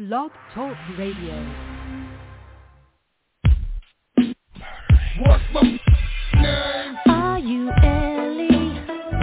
Blog Talk Radio. What's my name? Are you Ellie?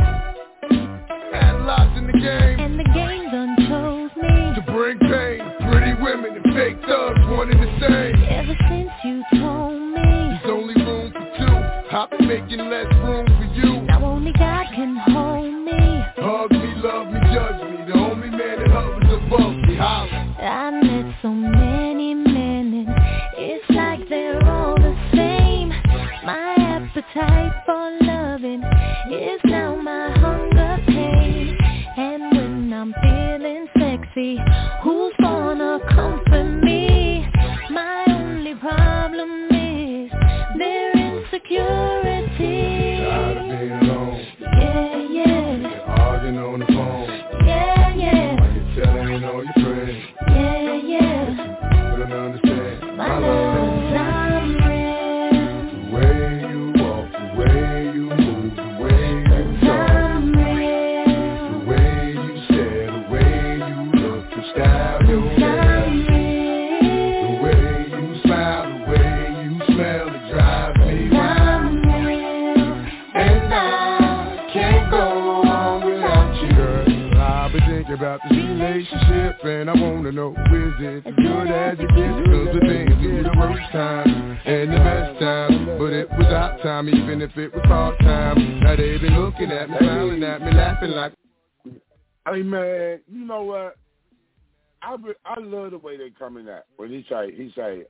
Had lots in the game. And the game done chose me. To bring pain, pretty women and fake thugs, one and the same. Ever since you told me there's only room for two, I've been making less room for you. Now only God can hold me. Hug me, love me, judge me. The only man that hovers above me, holler. I met so many men and it's like they're all the same. My appetite for loving is now my hunger pain. And when I'm feeling sexy, who's gonna comfort me? My only problem is their insecurity. Tired of being alone. Yeah. Arguing on the phone. Yeah. While you're telling all your friends. Yeah. Don't understand My love, I'm real. the way you walk, the way you move, the way you talk, I'm real. the way you say, the way you look, the style you wear, I'm real. the way you smile, the way you smell, it drives me wild. I'm real. And I can't go on without you. Girl, I've been thinking about this relationship, and I wanna know, is it as good as it gets? 'Cause the things get the worst time and the best time, but it was our time, even if it was part time. Now they been looking at me, smiling at me, laughing like. Hey man, you know what? I love the way they coming at when he say,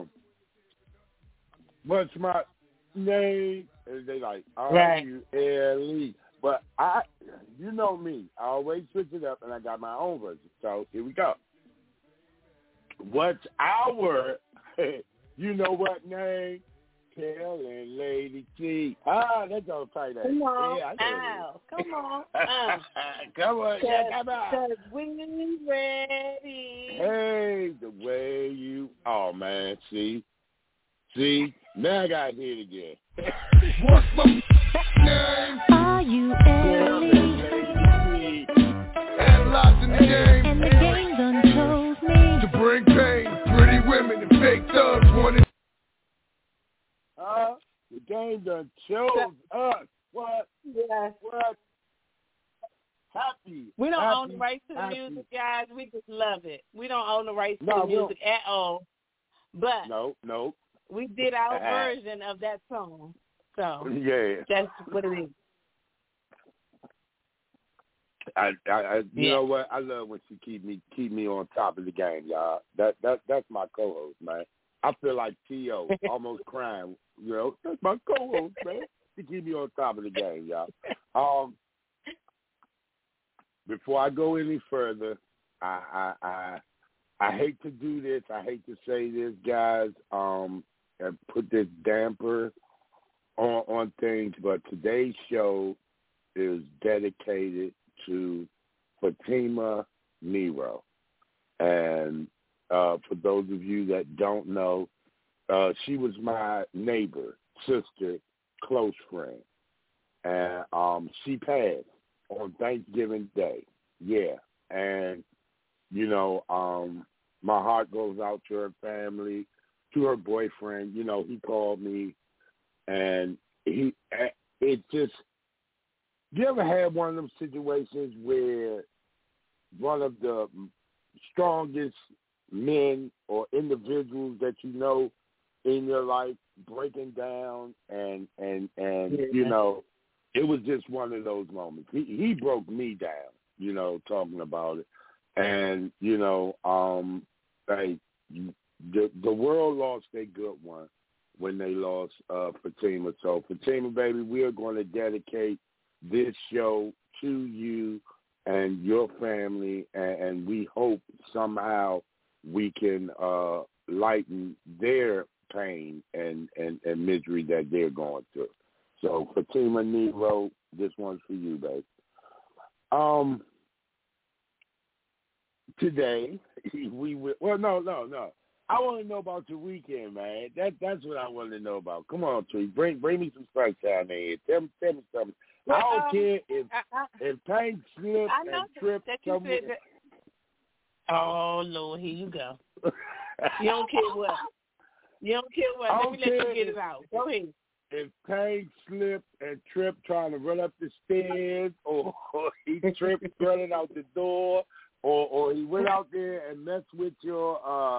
what's my name? And they like, Right. you Ellie. But you know me, I always switch it up, and I got my own version. So here we go. What's our, you know what name? Telling Lady T. That's all tight. Come on, Yeah, I know Al. Come on. come on, come on. Cause we ready. Hey, the way you, oh man, see, now I got hit again. What's my name? Are you Ellie? Had lots in the game. And the game done chose me. To bring pain, pretty women and fake thugs, one and the game done chose us. What? Yes. What? Happy. We don't happy, own the rights to the happy. music, guys. We just love it. We don't own the rights to No, the we don't. music at all. But No. we did our version of that song. So Yeah. that's what it is. You know what? I love when she keep me on top of the game, y'all. That's my co-host, man. I feel like T.O. almost crying. You know, that's my co-host, man. She keep me on top of the game, y'all. Before I go any further, I hate to do this. I hate to say this, guys. And put this damper on things, but today's show is dedicated to Fatima Nero. And for those of you that don't know, she was my neighbor, sister, close friend. And she passed on Thanksgiving Day. Yeah. And, you know, my heart goes out to her family, to her boyfriend. You know, he called me, and it just, you ever had one of them situations where one of the strongest men or individuals that you know in your life breaking down and you know, it was just one of those moments. He broke me down, you know, talking about it. And, you know, like the world lost a good one when they lost Fatima. So Fatima, baby, we are going to dedicate this show to you and your family, and we hope somehow we can lighten their pain and misery that they're going through. So Fatima Nero, this one's for you, babe. Today we will. Well, no. I want to know about your weekend, man. That's what I want to know about. Come on, Tree. Bring me some sunshine in. Tell me something. I don't care if things slip and trip somewhere. Oh, Lord, here you go. You don't care what. You don't care what. Let me let you get it out. Go ahead. If Tank slipped and tripped trying to run up the stairs, or he tripped running out the door, or he went out there and messed with your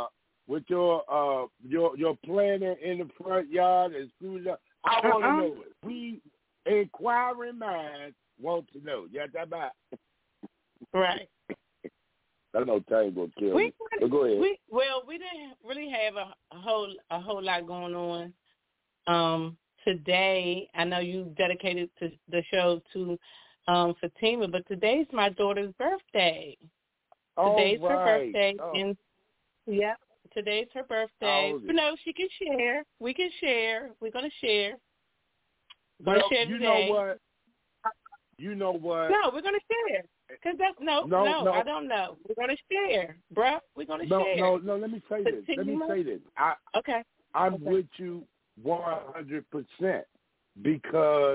planter in the front yard and screwed up, I want to know it. We inquiring minds want to know. Yeah, that about. Right. I know Tank will kill me. But go ahead. We didn't really have a whole lot going on. Today, I know you dedicated to the show to Fatima, but today's my daughter's birthday. Today's her birthday, and today's her birthday. She can share. We can share. We're gonna share. We're gonna share today. You know what? No, we're gonna share. Cause that's no, I don't know. We're gonna share, bruh. We're gonna share. No. Let me say this. I'm with you 100% because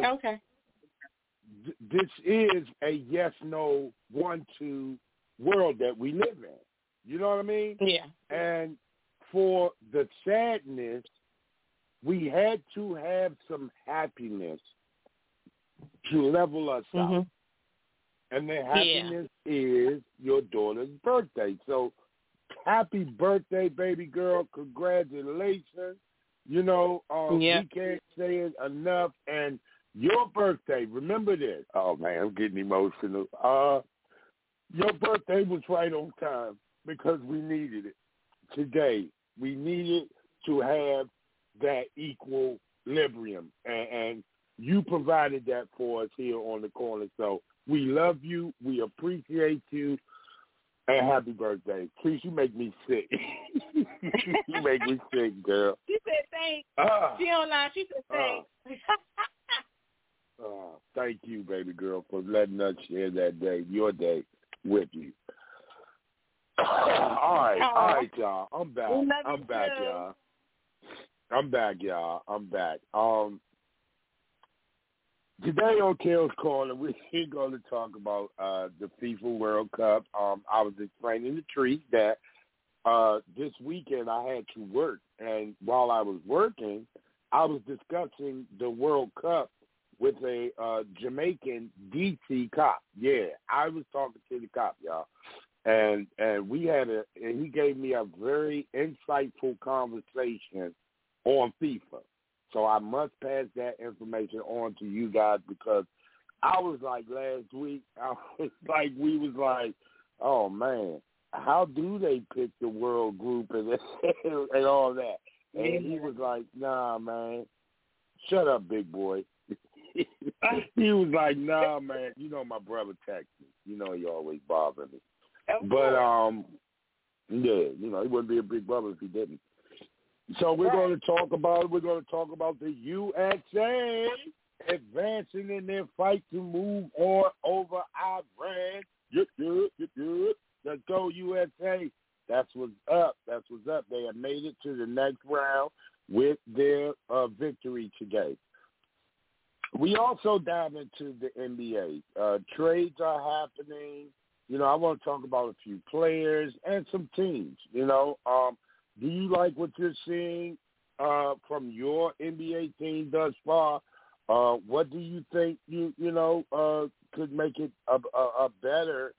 this is a yes/no 1-2 world that we live in. You know what I mean? Yeah. And for the sadness, we had to have some happiness to level us out. And the happiness is your daughter's birthday. So happy birthday, baby girl. Congratulations. You know, we can't say it enough. And your birthday, remember this. Oh, man, I'm getting emotional. Your birthday was right on time because we needed it today. We needed to have that equilibrium. And you provided that for us here on the corner. So we love you. We appreciate you. And happy birthday. Please, you make me sick. You make me sick, girl. She said thanks. She online. She said thanks. Thank you, baby girl, for letting us share that day, your day, with you. All right, y'all. I'm back. I'm back, y'all. Today on Kale's Corner, we're going to talk about the FIFA World Cup. I was explaining to Treat that this weekend I had to work, and while I was working, I was discussing the World Cup with a Jamaican DC cop. Yeah, I was talking to the cop, y'all, and he gave me a very insightful conversation on FIFA. So I must pass that information on to you guys because I was like last week, we was like, oh, man, how do they pick the world group and all that? And he was like, nah, man, shut up, big boy. He was like, nah, man, you know my brother texted me. You know he always bothers me. But, yeah, you know, he wouldn't be a big brother if he didn't. So we're going to talk about the USA advancing in their fight to move on over Iran. Let's go, USA. That's what's up. They have made it to the next round with their victory today. We also dive into the NBA. Trades are happening. You know, I want to talk about a few players and some teams, you know. Do you like what you're seeing from your NBA team thus far? What do you think could make it a better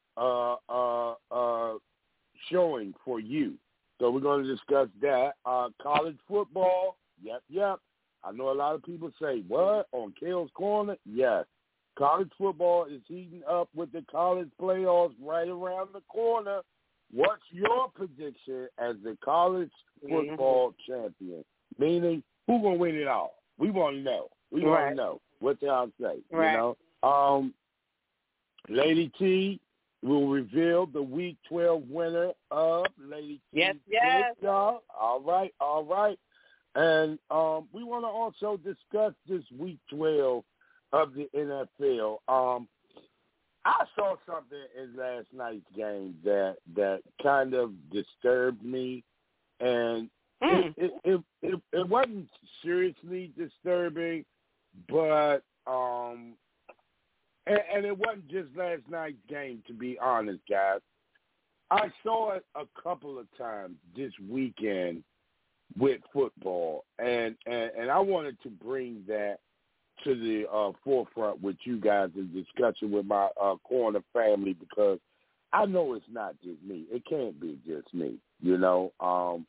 showing for you? So we're going to discuss that. College football, yep. I know a lot of people say, what, on Kale's Corner? Yes. College football is heating up with the college playoffs right around the corner. What's your prediction as the college football champion? Meaning, who's going to win it all? We want to know. We want to know what y'all say. Right. You know, Lady T will reveal the Week 12 winner of Lady T. Yes. Y'all. All right. And we want to also discuss this Week 12 of the NFL. I saw something in last night's game that kind of disturbed me, and it wasn't seriously disturbing, but and it wasn't just last night's game, to be honest, guys. I saw it a couple of times this weekend with football, and I wanted to bring that to the forefront with you guys in discussion with my corner family, because I know it's not just me. It can't be just me, you know. I'm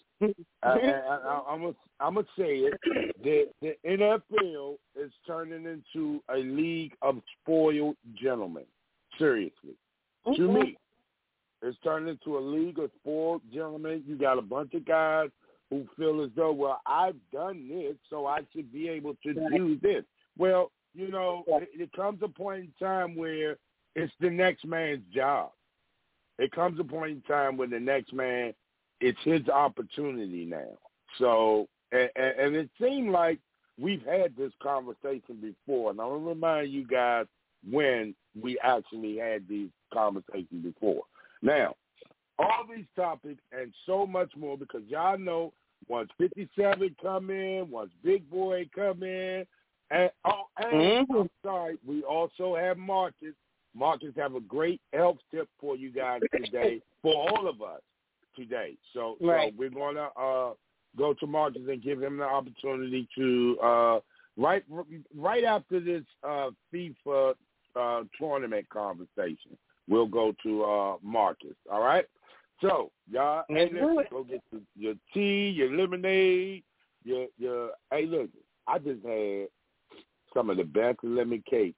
gonna say it. The NFL is turning into a league of spoiled gentlemen. Seriously, to me, it's turning into a league of spoiled gentlemen. You got a bunch of guys who feel as though, well, I've done this, so I should be able to do this. Well, you know, it comes a point in time where it's the next man's job. It comes a point in time when the next man, it's his opportunity now. So, and it seemed like we've had this conversation before, and I'm going to remind you guys when we actually had these conversations before. Now, all these topics and so much more, because y'all know once 57 come in, once Big Boy come in, and I'm sorry, we also have Marcus. Marcus have a great health tip for you guys today, for all of us today. So we're going to go to Marcus and give him the opportunity to, right after this FIFA tournament conversation, we'll go to Marcus, all right? So, y'all, go get your tea, your lemonade, your hey, look, I just had some of the best lemon cake.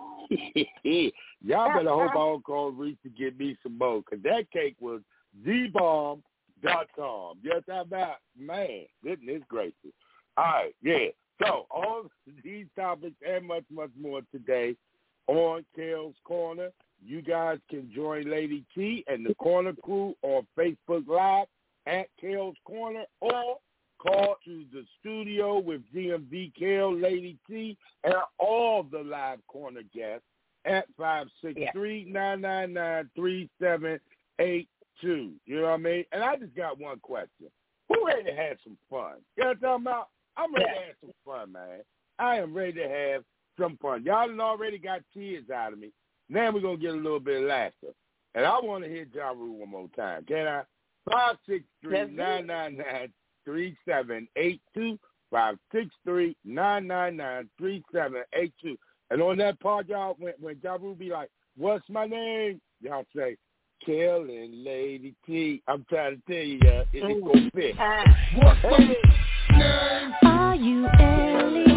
Y'all better hope I don't call Reese to get me some more, because that cake was thebomb.com. Yes, man, goodness gracious. All right, yeah. So, all these topics and much, much more today on Kale's Corner. You guys can join Lady T and the Corner Crew on Facebook Live at Kale's Corner, or call to the studio with DMV Kale, Lady T, and all the live corner guests at 563-999-3782. You know what I mean? And I just got one question. Who ready to have some fun? You know what I'm talking about? I'm ready to have some fun, man. I am ready to have some fun. Y'all done already got tears out of me. Now we're going to get a little bit of laughter. And I want to hear Ja Rule one more time. Can I? 563-999-3782. 563-999-3782. And on that part, y'all, when Ja Rule be like, what's my name? Y'all say, Kale and Lady T. I'm trying to tell you, it's going to fit. What's my name? Are you Ellie?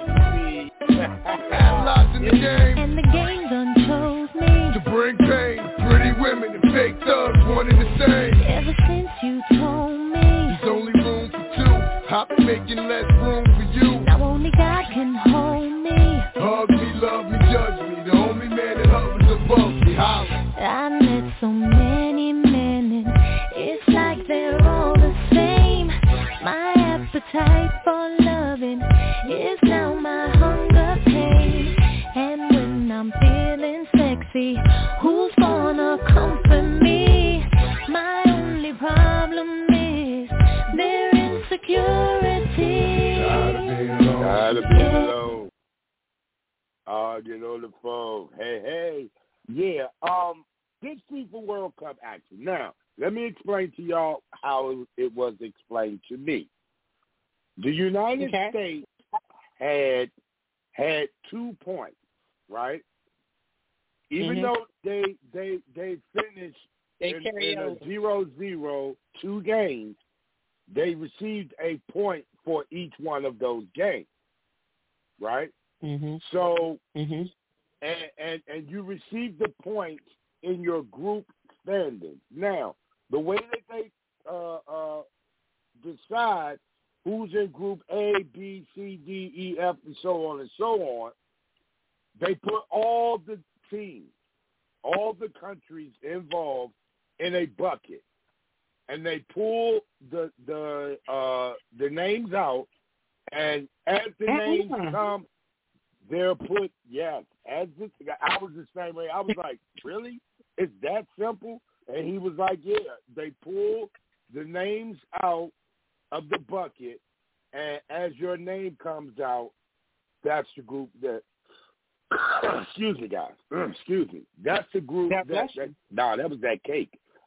Lots in the game. And the game done chose me to bring pain. Pretty women and fake thugs, one and the same. Ever since you told me there's only room for two, I've been making less room for you. Now only God can hold me. Hug me, love me, judge me. The only man that hovers above me. Holler. I met so many men and it's like they're all the same. My appetite for loving is now my hunger pain. And when I'm feeling sexy, who's gonna comfort me? My only problem is their insecurity. Gotta be alone. Get on the phone. Hey. Yeah, this FIFA World Cup action. Now, let me explain to y'all how it was explained to me. The United States had 2 points, right? Even though they finished in a 0-0 2 games, they received a point for each one of those games, right? So, and you received the points in your group standings. Now, the way that they decide who's in Group A, B, C, D, E, F, and so on, they put all the teams, all the countries involved in a bucket, and they pull the names out, and as the names come, they're put, I was the same way. I was like, really? It's that simple? And he was like, yeah, they pull the names out of the bucket, and as your name comes out, that's the group that, excuse me, guys. Excuse me. That's the group that was that cake.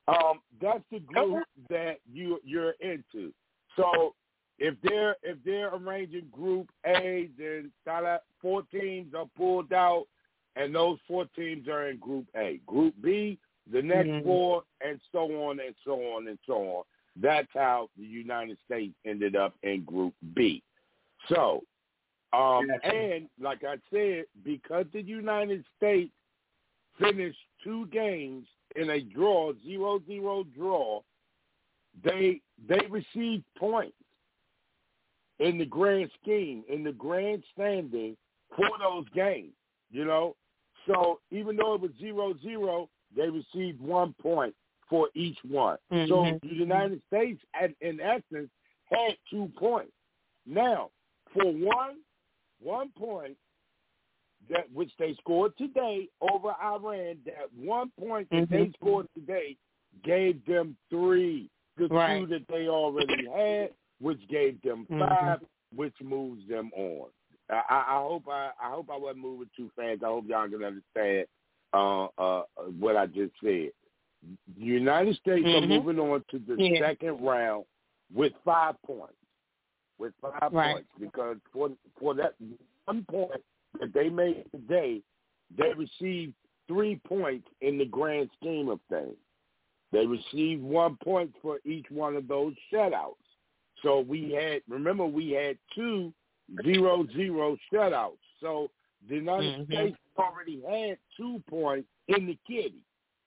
That's the group that you're into. So if they're arranging Group A, then 4 teams are pulled out, and those 4 teams are in Group A. Group B, the next 4, and so on and so on and so on. That's how the United States ended up in Group B. So, and like I said, because the United States finished 2 games in a draw, 0-0 draw, they received points in the grand scheme, in the grand standing for those games, you know. So even though it was 0-0, they received 1 point for each one. So the United States, in essence, had 2 points. Now, for one point, that which they scored today over Iran, that 1 point that they scored today gave them 3. The 2 that they already had, which gave them 5, which moves them on. I hope I wasn't moving too fast. I hope y'all can understand what I just said. The United States are moving on to the second round with 5 points. With 5 points, because for that 1 point that they made today, they received 3 points in the grand scheme of things. They received 1 point for each one of those shutouts. So we had 2 0-0 shutouts. So the United States already had 2 points in the kitty.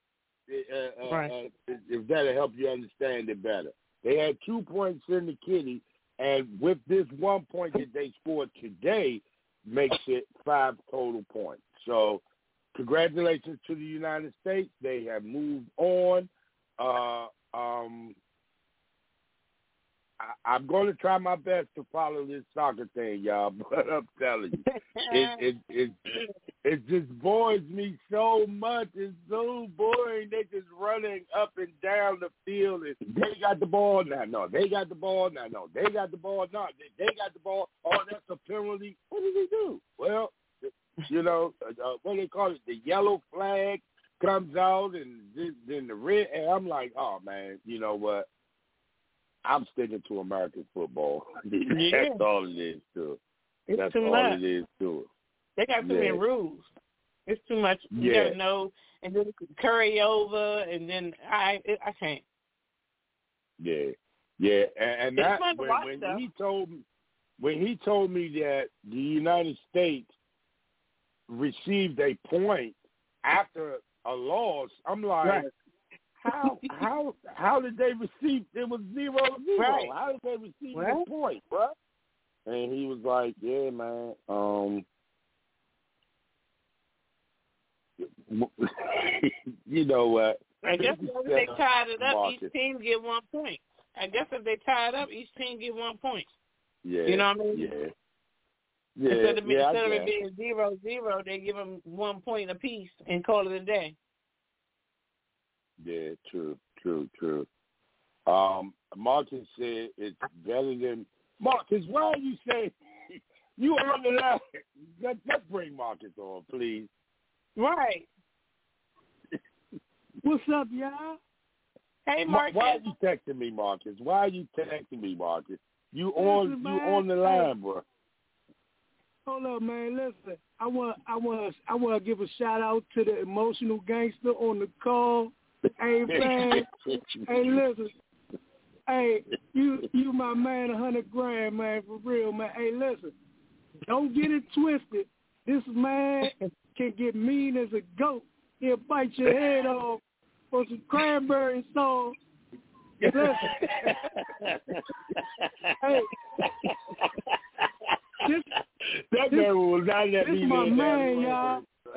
If that'll help you understand it better. They had 2 points in the kitty, and with this 1 point that they scored today, makes it 5 total points. So congratulations to the United States. They have moved on. I'm going to try my best to follow this soccer thing, y'all, but I'm telling you, it just bores me so much. It's so boring. They're just running up and down the field. And they got the ball now. No, they got the ball now. No, they got the ball. No, they got the ball. Oh, that's a penalty. What did they do? Well, you know, what do they call it? The yellow flag comes out, and then the red. And I'm like, oh, man, you know what? I'm sticking to American football. That's all it is to it. That's all it is to it. They got too many rules. It's too much. You gotta know, and then curry over, and then I can't. Yeah, and that when he told me that the United States received a point after a loss, I'm like. How did they receive? It was 0-0. Right. How did they receive the point, bro? And he was like, "Yeah, man. You know what? I guess if they tied it up, each team get 1 point. I guess if they tie it up, each team get 1 point. Yeah. You know what I mean? Yeah. Instead of it being 0-0, they give them 1 point apiece and call it a day. Yeah, true. Marcus said it's better than Marcus. Why are you saying you on the line? Let's bring Marcus on, please. Right. What's up, y'all? Hey, Marcus. Why are you texting me, Marcus? You on the line, bro? Hold up, man. Listen, I want to give a shout out to the emotional gangster on the call. Hey, man. Hey, listen. Hey, you my man, $100,000, man, for real, man. Hey, listen. Don't get it twisted. This man can get mean as a goat. He'll bite your head off for some cranberry sauce. Listen. Hey. That man will not let me live. This my man, y'all.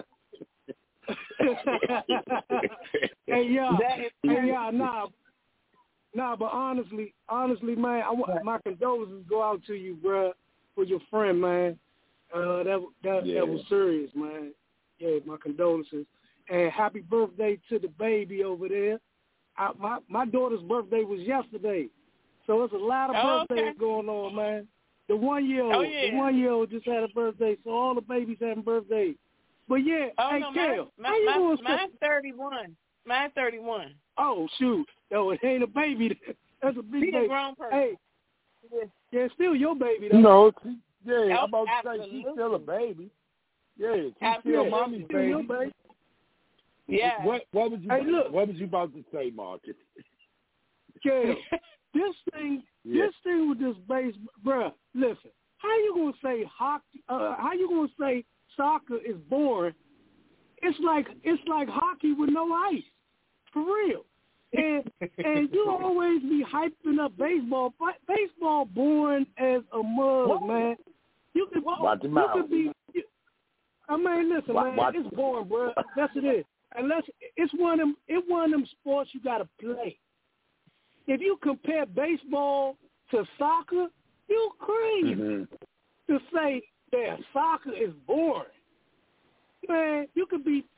Hey, y'all, nah, but honestly, man, my condolences go out to you, bro, for your friend, man. That was serious, man. Yeah, my condolences. And happy birthday to the baby over there. My daughter's birthday was yesterday, so it's a lot of birthdays going on, man. The 1-year-old just had a birthday, so all the babies having birthdays. But yeah, Kel, mine's 31. Mine's 31. Oh, shoot. No, it ain't a baby. That's a big She's baby. a grown person. Hey, yeah, it's still your baby, though. No, I'm about to say Absolutely. she's still a baby. Yeah, she's Absolutely. still mommy's Still your baby. baby. Yeah. What was you? Hey, look. What was you about to say, Marcus? Yeah. This thing with this base, bruh, listen, how you going to say hockey, how you going to say soccer is boring? It's like hockey with no ice, for real. And you always be hyping up baseball. Baseball boring as a mug, man. You could be. I mean, listen, man, it's boring, bro. That's it is. Unless it's one of them sports you got to play. If you compare baseball to soccer, you crazy to say that soccer is boring. Man, you could be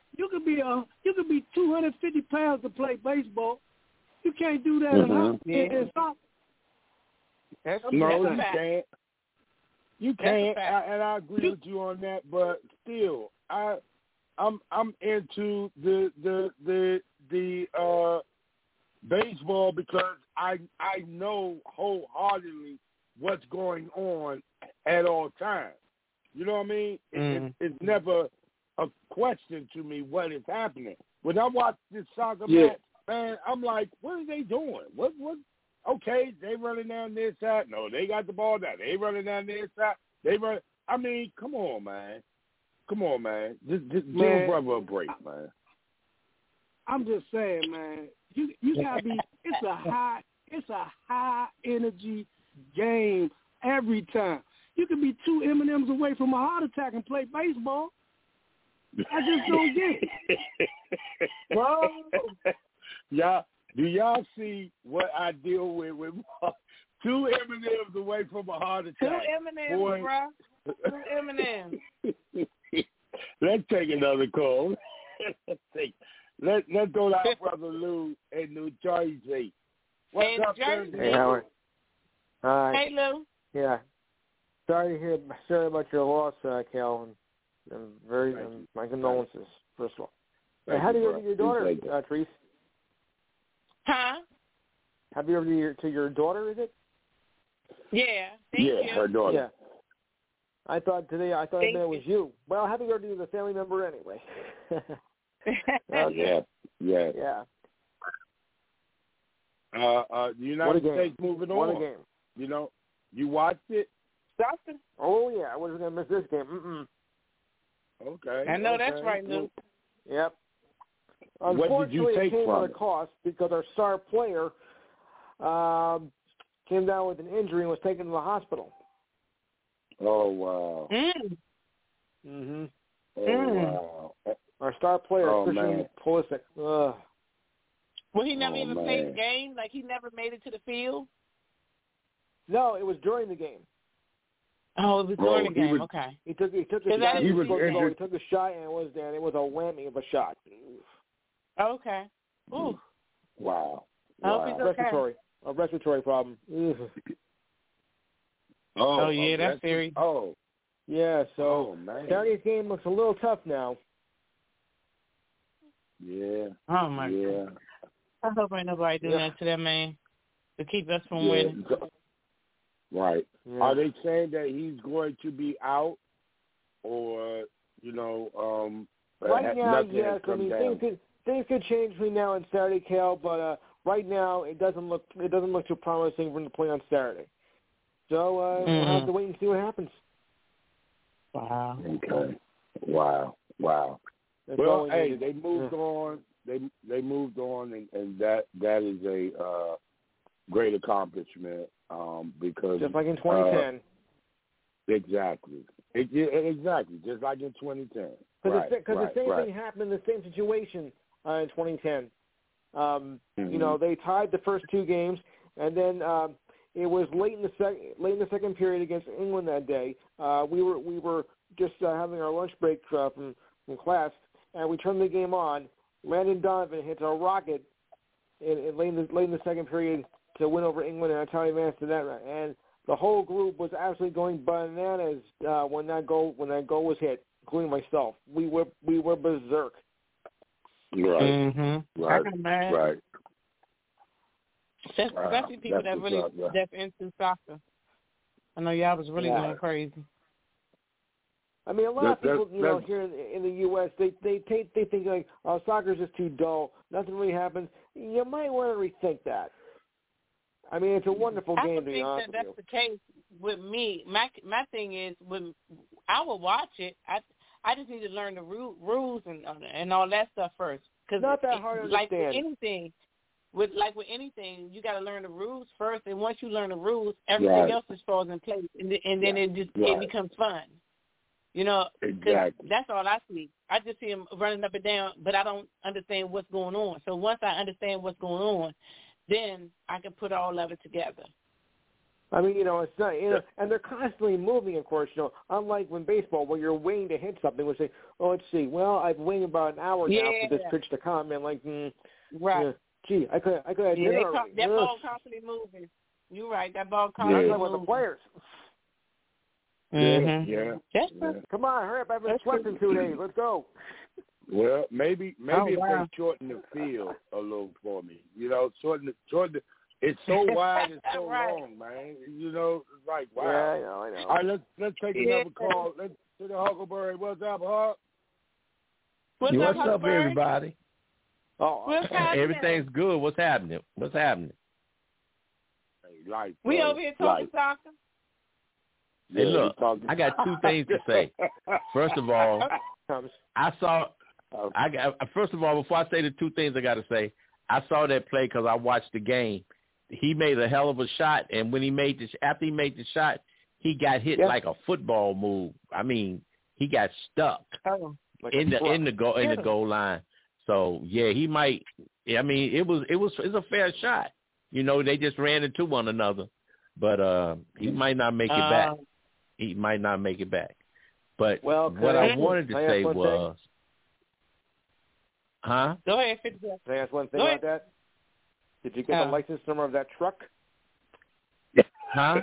250 pounds to play baseball. You can't do that in soccer. No, you can't. You can't, and I agree with you on that. But still, I'm into the baseball because I know wholeheartedly what's going on at all times. You know what I mean? It's never a question to me what is happening. When I watch this soccer match, man, I'm like, what are they doing? What? Okay, they running down this side. No, they got the ball down. They running down this side. I mean, come on, man. Just give a brother a break, man. I'm just saying, man. You gotta be. It's a high energy game every time. You could be 2 M&Ms away from a heart attack and play baseball. I just don't get it. Well, do y'all see what I deal with 2 M&Ms away from a heart attack? 2 M&Ms, bro. 2 M&Ms. Let's take another call. Let's go to our brother Lou in New Jersey. What's up, Jersey? Hey, Howard. Hi. Hey, Lou. Yeah. Sorry about your loss, Calvin. My condolences, first of all. Hey, how do you your daughter, Therese? Huh? Happy birthday to your daughter, is it? Yeah. Thank you. Her daughter. Yeah. I thought it was you. Well, happy birthday to the family member anyway. Yeah. The United States moving on. What a game. You know, you watched it? Justin? Oh, yeah. I wasn't going to miss this game. Okay. I know that's right, Lou. Yep. What did you take Unfortunately, it came from at a cost because our star player came down with an injury and was taken to the hospital. Oh, wow. Mm-hmm. Oh, wow. Our star player, Christian Pulisic. Well, he never even played the game? Like, he never made it to the field? No, it was during the game. Oh, it was during the game. Okay. He took a shot. He took a shot, and it was a whammy of a shot. Okay. Ooh. Wow. I hope he's okay. A respiratory problem. Oh yeah, that's serious. Oh. Yeah, so Saturday's game looks a little tough now. Yeah. Oh, my God. I hope ain't nobody doing that to that man to keep us from winning. Right. Yeah. Are they saying that he's going to be out or, right now, yes. I mean, things could change between now and Saturday, Cal, but right now it doesn't look too promising for him to play on Saturday. So we'll have to wait and see what happens. Wow. Okay. Wow. That's well, hey, they moved on. They moved on, and that is a great accomplishment because just like in 2010. Exactly. Exactly. Just like in 2010. Because the same thing happened in the same situation in 2010. They tied the first 2 games, and then it was late in the second period against England that day. We were just having our lunch break from class, and we turned the game on. Landon Donovan hits a rocket late in the second period to win over England, and Italian man to that. And the whole group was absolutely going bananas when that goal was hit, including myself. We were berserk. Right. Mm-hmm. Right. Especially people that really step into soccer. I know y'all was really going crazy. I mean, a lot of people, here in the U.S., they think like, oh, soccer's just too dull. Nothing really happens. You might want to rethink that. I mean, it's a wonderful game, to be honest with you. I think that's the case with me. My thing is, when I will watch it, I just need to learn the rules and all that stuff first. Cause not that hard to understand. With anything, you got to learn the rules first, and once you learn the rules, everything else just falls in place, and then it becomes fun. Exactly. That's all I see. I just see them running up and down, but I don't understand what's going on. So once I understand what's going on, then I can put all of it together. I mean, it's not, and they're constantly moving, of course, unlike when baseball, where you're waiting to hit something, we'll say, oh, let's see, well, I've waited about an hour now for this pitch to come, and right. Gee, I could have dinner already. That ball constantly moving. You're right, that ball constantly moving. With the players. Mm-hmm. Yeah. Come on, hurry up, I've been sweating 2 days, let's go. Well, maybe if they shorten the field a little for me, shorten the. It's so wide and so long, man. It's like, wow. Yeah, I know. All right, let's take another call. Let's to the Huckleberry. What's up, Huck? What's up, everybody? Oh, everything's good. What's happening? Hey, life, we over here talking soccer. Hey, look, I got two things to say. First of all, first of all, before I say the two things I got to say, I saw that play because I watched the game. He made a hell of a shot, and when after he made the shot, he got hit like a football move. I mean, he got stuck in the goal line. So he might. I mean, it's a fair shot. They just ran into one another, but he might not make it back. He might not make it back. But what I wanted to say was, huh? Go ahead, Can I ask one thing about that? Did you get the license number of that truck? Huh?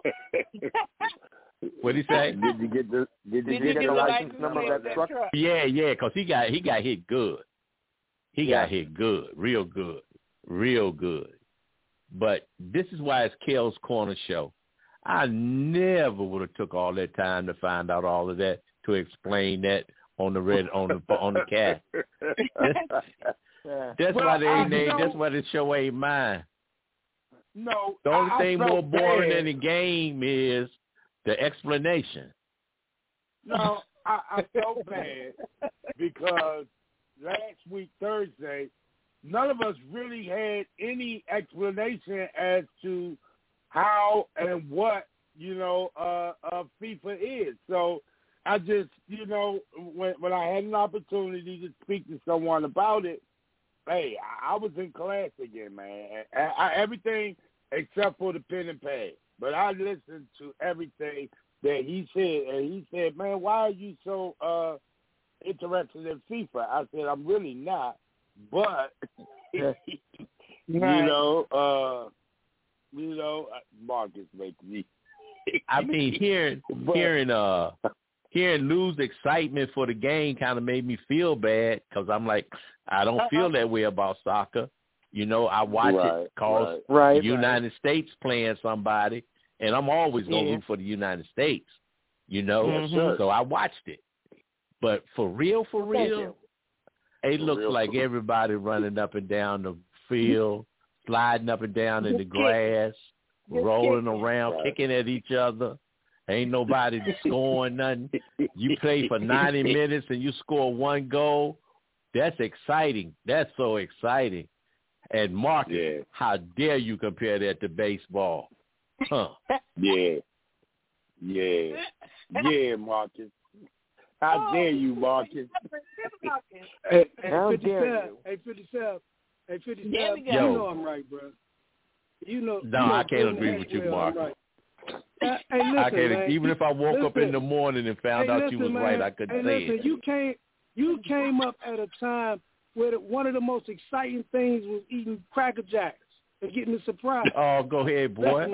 What did he say? Did you get the license number of that truck? Yeah, because he got hit good. He got hit good, real good. But this is why it's Kel's Corner Show. I never would have took all that time to find out all of that to explain that on the cast. That's why they ain't named. That's why the show ain't mine. No, the only thing more boring than the game is the explanation. No, I felt bad because last week Thursday, none of us really had any explanation as to how and what FIFA is. So I just when I had an opportunity to speak to someone about it, hey, I was in class again, man. Everything except for the pen and pad. But I listened to everything that he said, and he said, man, why are you so interested in FIFA? I said, I'm really not. But, Marcus makes me. I mean, hearing news excitement for the game kind of made me feel bad because I'm like, I don't feel that way about soccer. I watch it because the United States playing somebody, and I'm always going to root for the United States, So I watched it. But for real, it looks like everybody running up and down the field, sliding up and down in the grass, rolling around, kicking at each other. Ain't nobody scoring nothing. You play for 90 minutes and you score one goal. That's exciting. That's so exciting. And Marcus, how dare you compare that to baseball? Huh? Yeah, Marcus. How dare you, Marcus? Hey, how dare you? Hey, 57. Yo. I'm right, bro. No, I can't agree with you, Marcus. Right. Hey, listen, I can't. Man. Even if I woke up in the morning and found out you was right, I couldn't say it. You came up at a time where one of the most exciting things was eating Cracker Jacks and getting the surprise. Oh, go ahead, boy.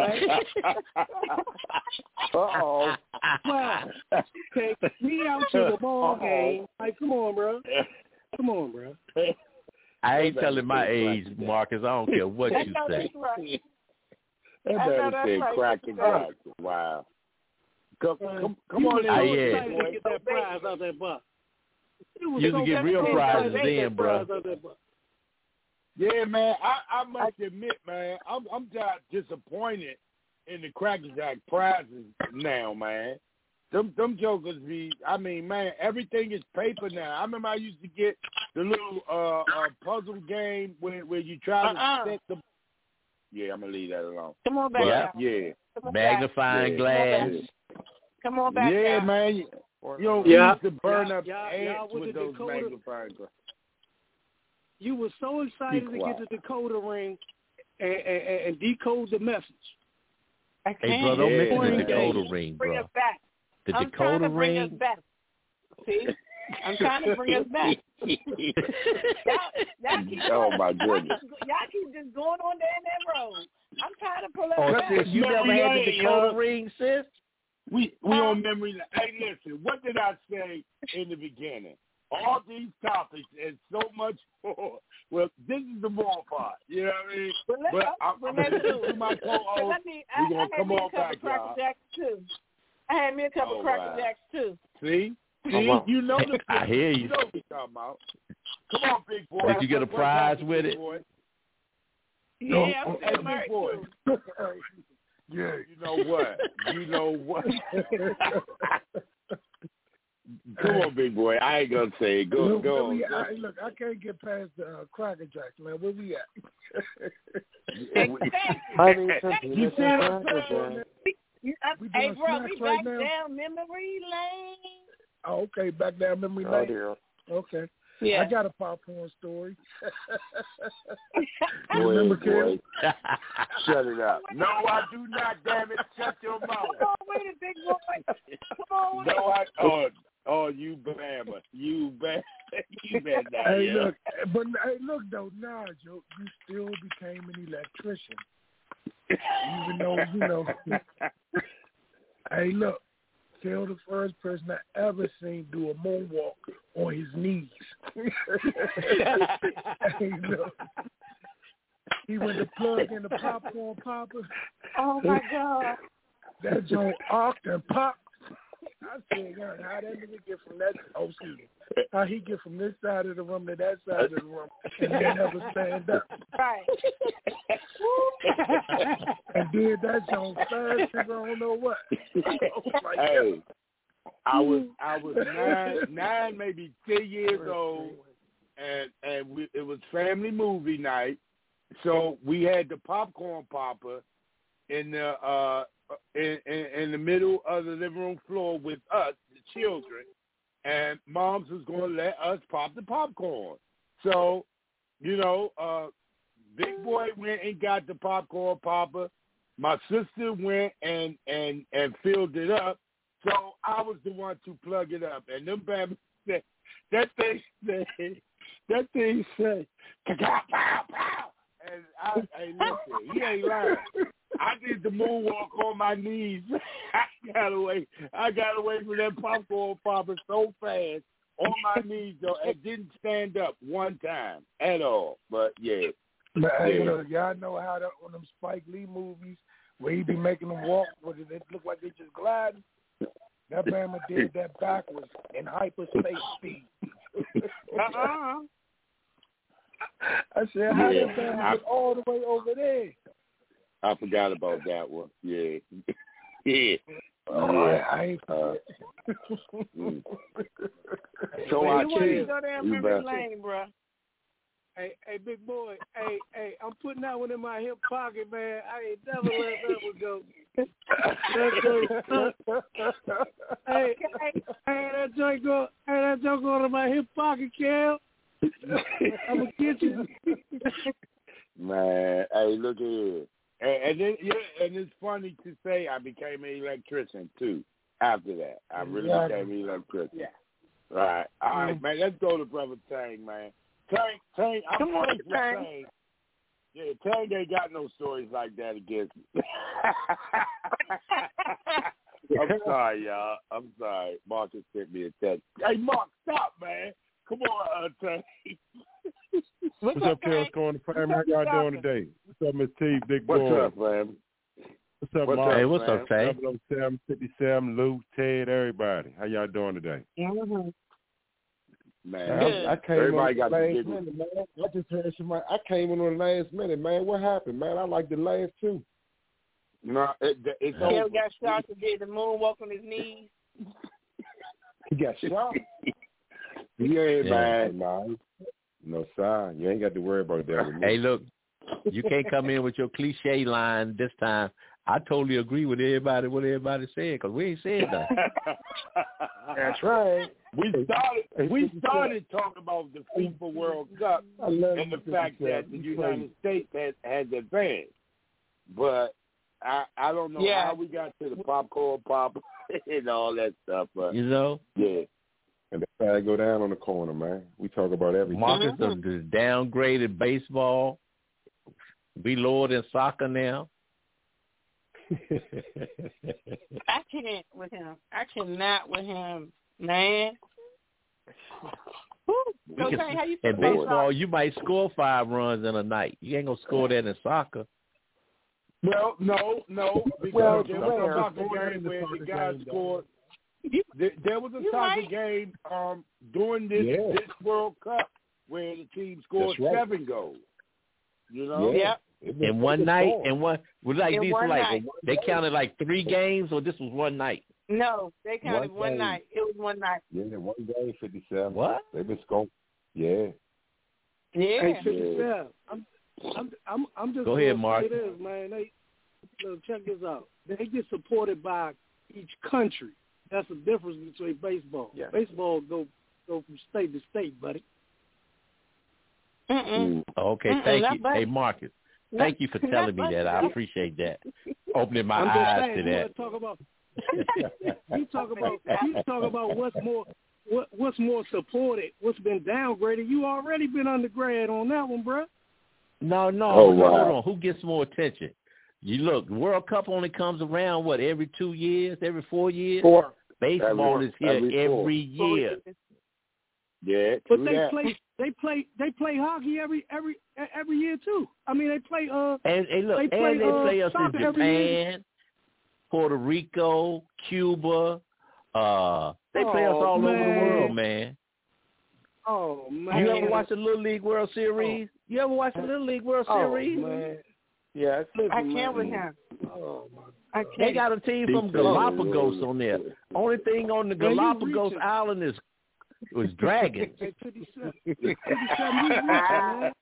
Uh-oh. Wow. Take me out to the ball game. Like, come on, bro. I ain't telling my age, Marcus. I don't care what you say. That's right. That man said Cracker Jack. Wow. Come on in. To get that prize out that box. You can get real prizes in, bro. Yeah, man. I must admit, man, I'm just disappointed in the Cracker Jack prizes now, man. Them jokers be, I mean, man, everything is paper now. I remember I used to get the little puzzle game where you try to set the. Yeah, I'm gonna leave that alone. Come on back. Yeah. Magnifying glass. Come on back. Yeah, now. man. You know, we used to burn up ants with those magnifying glasses. You were so excited to get the decoder ring and decode the message. Hey, bro, don't mention the decoder ring, bro. Bring us back. The I'm decoder trying to bring ring. us back. See? I'm trying to bring us back. Y'all keep my goodness. Y'all keep just going on down that road. I'm trying to pull us Oh, back. sis, you never had the decoder ring, sis? We on memory lane. Hey, listen, what did I say in the beginning? All these topics and so much more. Well, this is the more part. You know what I mean? But let's do it. My co-host, we're going to come on back, y'all. I had me a couple of Cracker Jacks, too. See, you know the I hear you. You know what we're talking about. Come on, big boy. Did you get a prize with it? Yeah, I'm still big boy. Yeah. You know what? Come on, big boy. I ain't gonna say it. Go on. Look, I can't get past the Cracker Jacks, man. Where we at? You see what I'm saying? Hey, bro, we back down memory lane. Oh, okay, back down memory lane. Dear. Okay. Yeah. I got a popcorn story. Go ahead, boy. Shut it up. No, I do not, damn it. Shut your mouth. Come on with it, big boy. Come on with it. Oh, you bammer. You bad. You bad now. Hey, look, though, Nigel, you still became an electrician. Even though, hey, look, Phil, the first person I ever seen do a moonwalk on his knees. Hey, look, he went to plug in the popcorn popper. Oh, my God. That joint arced and popped. I said, how that nigga get from that, how he get from this side of the room to that side of the room and he never stand up. Right. And did that joint fast as I don't know what. Hey, I was 9, maybe 10 years old, and it was family movie night, so we had the popcorn popper in the in the middle of the living room floor with us, the children, and Moms was going to let us pop the popcorn. So, big boy went and got the popcorn popper. My sister went and filled it up. So I was the one to plug it up. And them babies said, that thing said, pow, pow, pow. And listen, he ain't lying. I did the moonwalk on my knees. I got away from that popcorn popper so fast on my knees, though. It didn't stand up one time at all. But yeah. But hey, look, y'all know how on them Spike Lee movies where he be making them walk, where it look like they just gliding. That Bama did that backwards in hyperspace speed. Uh-uh. I said, how did Bama get all the way over there? I forgot about that one. Yeah. Yeah. I ain't So I you go down memory lane, bro. Hey, big boy. Hey, I'm putting that one in my hip pocket, man. I ain't never let that one go. Hey, that joint go to my hip pocket, Cal. I'm gonna get you. Man, hey, look here. And then, and it's funny to say I became an electrician too. After that, I really became an electrician. Yeah. Right. All right, man. Let's go to Brother Tang, man. Tang. Come on, Tang. Yeah, Tang ain't got no stories like that against me. I'm sorry, y'all. I'm sorry. Marcus sent me a text. Hey, Mark, stop, man. Come on, Tang. What's up, Carol Scoring the Prime? How y'all doing today? What's up, Miss T, Big Boy? What's up, man? What's up, Mark? Hey, what's up, Tay? 007, 57, Luke, Ted, everybody. How y'all doing today? Mm-hmm. Man, I came everybody got the the last minute, man. I just heard somebody. I came in on the last minute, man. What happened, man? I like the last two. No, it's Kel over. got shot and did the moonwalk on his knees. He got shot. Yeah, man. No, sir. You ain't got to worry about that with me. Hey, look, you can't come in with your cliche line this time. I totally agree with everybody, what everybody said, because we ain't said nothing. That's right. We started talking about the FIFA World Cup and the fact that the United States has advanced. But I don't know how we got to the popcorn pop and all that stuff. But, you know? Yeah. And that's how I go down on the corner, man. We talk about everything. Marcus has downgraded baseball. We lower than soccer now. I can't with him. I cannot with him, man. In baseball, you might score 5 runs in a night. You ain't going to score that in soccer. Well, no, because there was a soccer game where the guy scored. There was a soccer game during this World Cup where the team scored 7 goals. You know? Yeah. In one night, they counted like 3 games, or this was one night? No, they counted one night. It was one night. Yeah, one game, 57. What? They've been scoring. Yeah. Yeah. Hey, 57. I'm just go ahead, Mark. Say this, man. Check this out. They get supported by each country. That's the difference between baseball. Yeah. Baseball go from state to state, buddy. Okay, thank you. Hey, Marcus, thank you for telling me that. I appreciate that. Opening my eyes to that. You talk about what's more supported, what's been downgraded. You already been undergrad on that one, bro. No. Hold on. Who gets more attention? You look, the World Cup only comes around, every 2 years, every 4 years? 4. Baseball is here every year. Yeah, but they play hockey every year too. I mean, they play they play us in Japan, Puerto Rico, Cuba. They play us all over the world, man. Oh man! You ever watch the Little League World Series? You ever watch the Little League World Series? Man. Yeah, I can't with him. They got a team from Galapagos on there. Only thing on the Galapagos Island was dragons. Hey, 57, you reaching, man.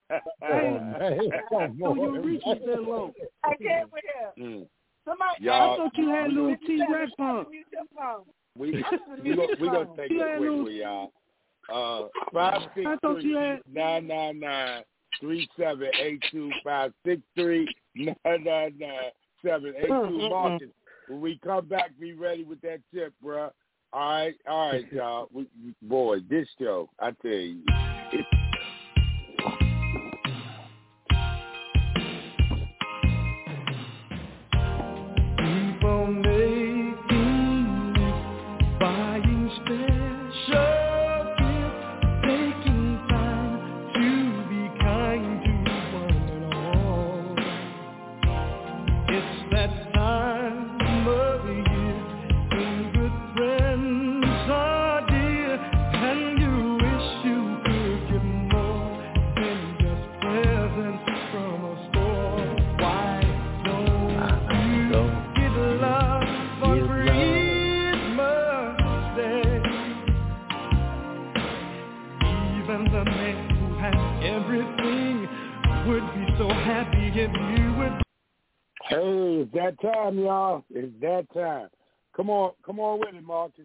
You reaching that low. I can't with him. Somebody, I thought you had a little T-Rex on. We gonna take it quickly, y'all. 563-999-3782-563-999-782. Marcus, when we come back, be ready with that tip, bro. All right, y'all. Boy, this show, I tell you. Hey, it's that time, y'all. It's that time. Come on with it, Marcus.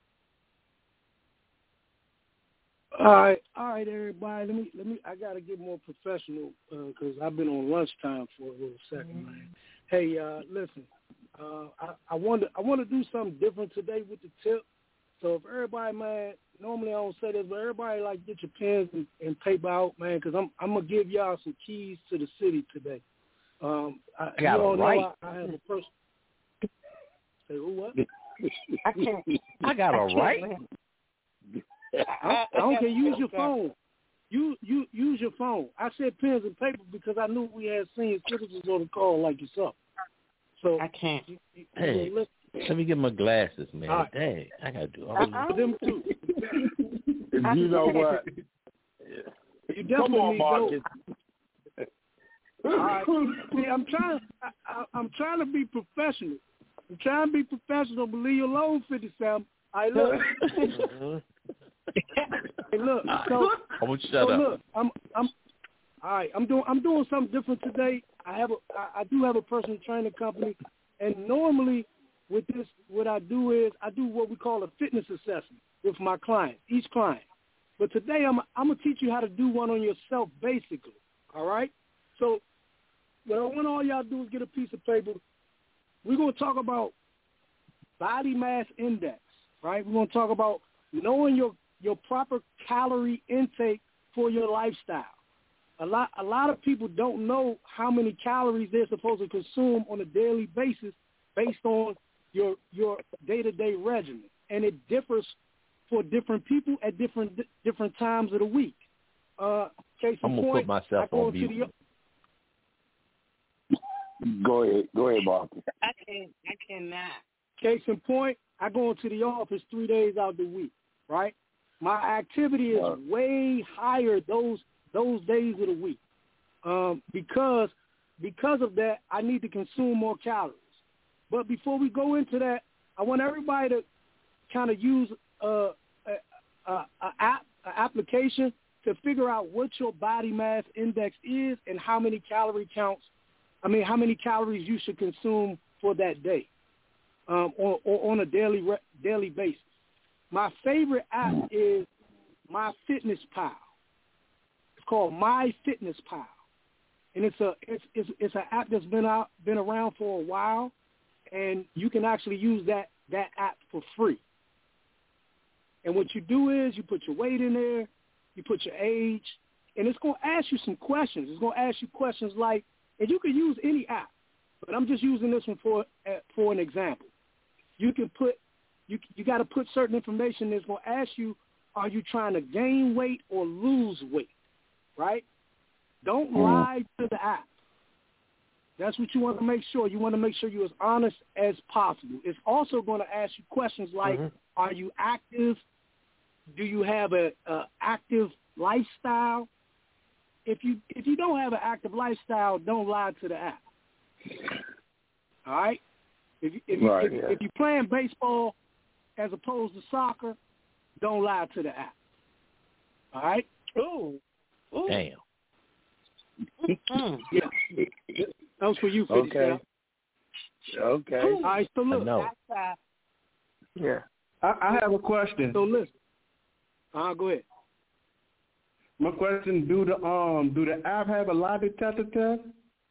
All right, everybody. Let me. I gotta get more professional because I've been on lunchtime for a little second, man. Hey, listen. I want to do something different today with the tip. So if everybody, man, normally I don't say this, but everybody get your pens and paper out, man, because I'm gonna give y'all some keys to the city today. I have a person. Say who? What? I can't. I got a right. I don't care. Use your phone. use your phone. I said pens and paper because I knew we had senior citizens on the call like yourself. So I can't. Hey, let me get my glasses, man. Right. Dang, I gotta do all for them too. You know what? You definitely Come on, Marcus. All right. See, I'm trying to be professional. I'm trying to be professional, but leave you alone, 57. All right, look. Hey, look. So, I'm gonna shut up. Look, I'm all right. I'm doing something different today. I do have a personal training company, and normally with this, what I do is I do what we call a fitness assessment with my clients, each client. But today I'm gonna teach you how to do one on yourself, basically. All right. So what I want all y'all to do is get a piece of paper. We're gonna talk about body mass index, right? We're gonna talk about knowing your proper calorie intake for your lifestyle. A lot of people don't know how many calories they're supposed to consume on a daily basis based on your day-to-day regimen, and it differs for different people at different times of the week. Case in I'm gonna point, put myself on mute. Go ahead, Marcus. I cannot. Case in point, I go into the office 3 days out of the week, right? My activity is way higher those days of the week. Because of that, I need to consume more calories. But before we go into that, I want everybody to kind of use an application to figure out what your body mass index is and how many calories you should consume for that day, or on a daily basis. My favorite app is MyFitnessPal. It's called MyFitnessPal, and it's an app that's been around for a while, and you can actually use that app for free. And what you do is you put your weight in there, you put your age, and it's going to ask you some questions. It's going to ask you questions like, and you can use any app, but I'm just using this one for an example. You can put you got to put certain information that's going to ask you, are you trying to gain weight or lose weight, right? Don't lie to the app. That's what you want to make sure. You want to make sure you're as honest as possible. It's also going to ask you questions like, are you active? Do you have a active lifestyle? If you don't have an active lifestyle, don't lie to the app. All right? If you're playing baseball as opposed to soccer, don't lie to the app. All right? Ooh. Damn. Yeah. That was for you, 57. Okay. All right, so look. Yeah. I have a question. So listen. Go ahead. My question: Do the app have a lie detector test?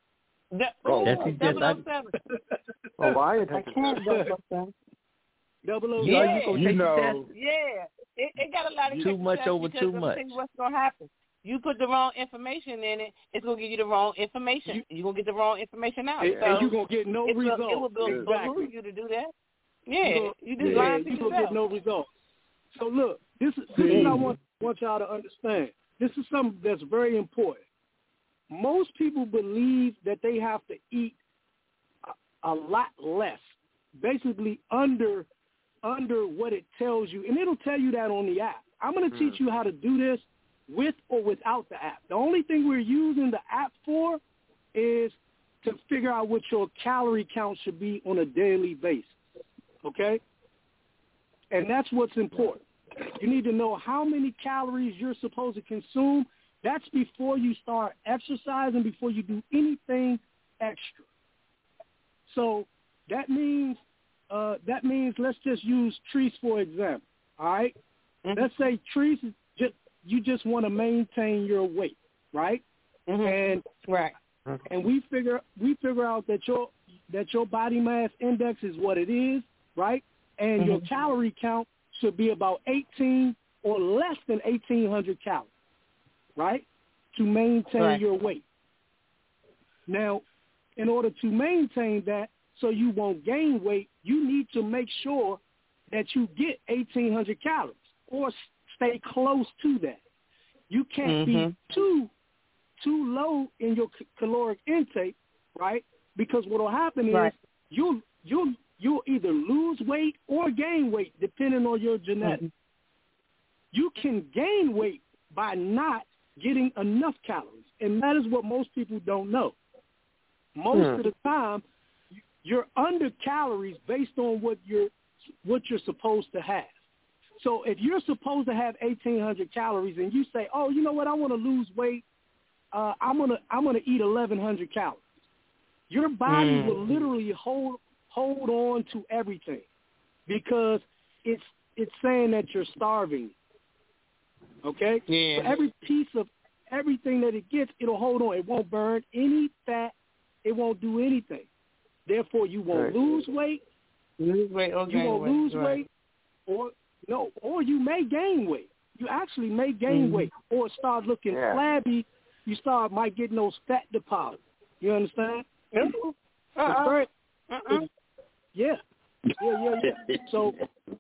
I can't go. 007. Yeah. You know. Yeah. It got a lot of too much over too much. What's gonna happen? You put the wrong information in it, it's going to give you the wrong information. You're going to get the wrong information out. And you're going to get no results. It will behoove you to do that. Yeah, you just lying to yourself. You're going to get no results. So, look, this is what I want y'all to understand. This is something that's very important. Most people believe that they have to eat a lot less, basically under what it tells you. And it'll tell you that on the app. I'm going to teach you how to do this with or without the app. The only thing we're using the app for is to figure out what your calorie count should be on a daily basis, okay? And that's what's important. You need to know how many calories you're supposed to consume. That's before you start exercising, before you do anything extra. So that means let's just use Treese for example, all right? Let's say Treese is you just want to maintain your weight, right? And and we figure out that your body mass index is what it is, right? And your calorie count should be about 18 or less than 1,800 calories, right? To maintain your weight. Now, in order to maintain that so you won't gain weight, you need to make sure that you get 1,800 calories or stay close to that. You can't be too low in your caloric intake, right? Because what will happen is you'll either lose weight or gain weight depending on your genetics. You can gain weight by not getting enough calories, and that is what most people don't know. Most of the time, you're under calories based on what you're supposed to have. So if you're supposed to have 1,800 calories and you say, oh, you know what, I want to lose weight, I'm gonna eat 1,100 calories. Your body will literally hold on to everything because it's saying that you're starving. Okay? Yeah. So every piece of everything that it gets, it'll hold on. It won't burn any fat. It won't do anything. Therefore, you won't lose weight. You won't lose weight, or you may gain weight. You actually may gain weight or start looking flabby. You might get those fat deposits. You understand? Yeah. So,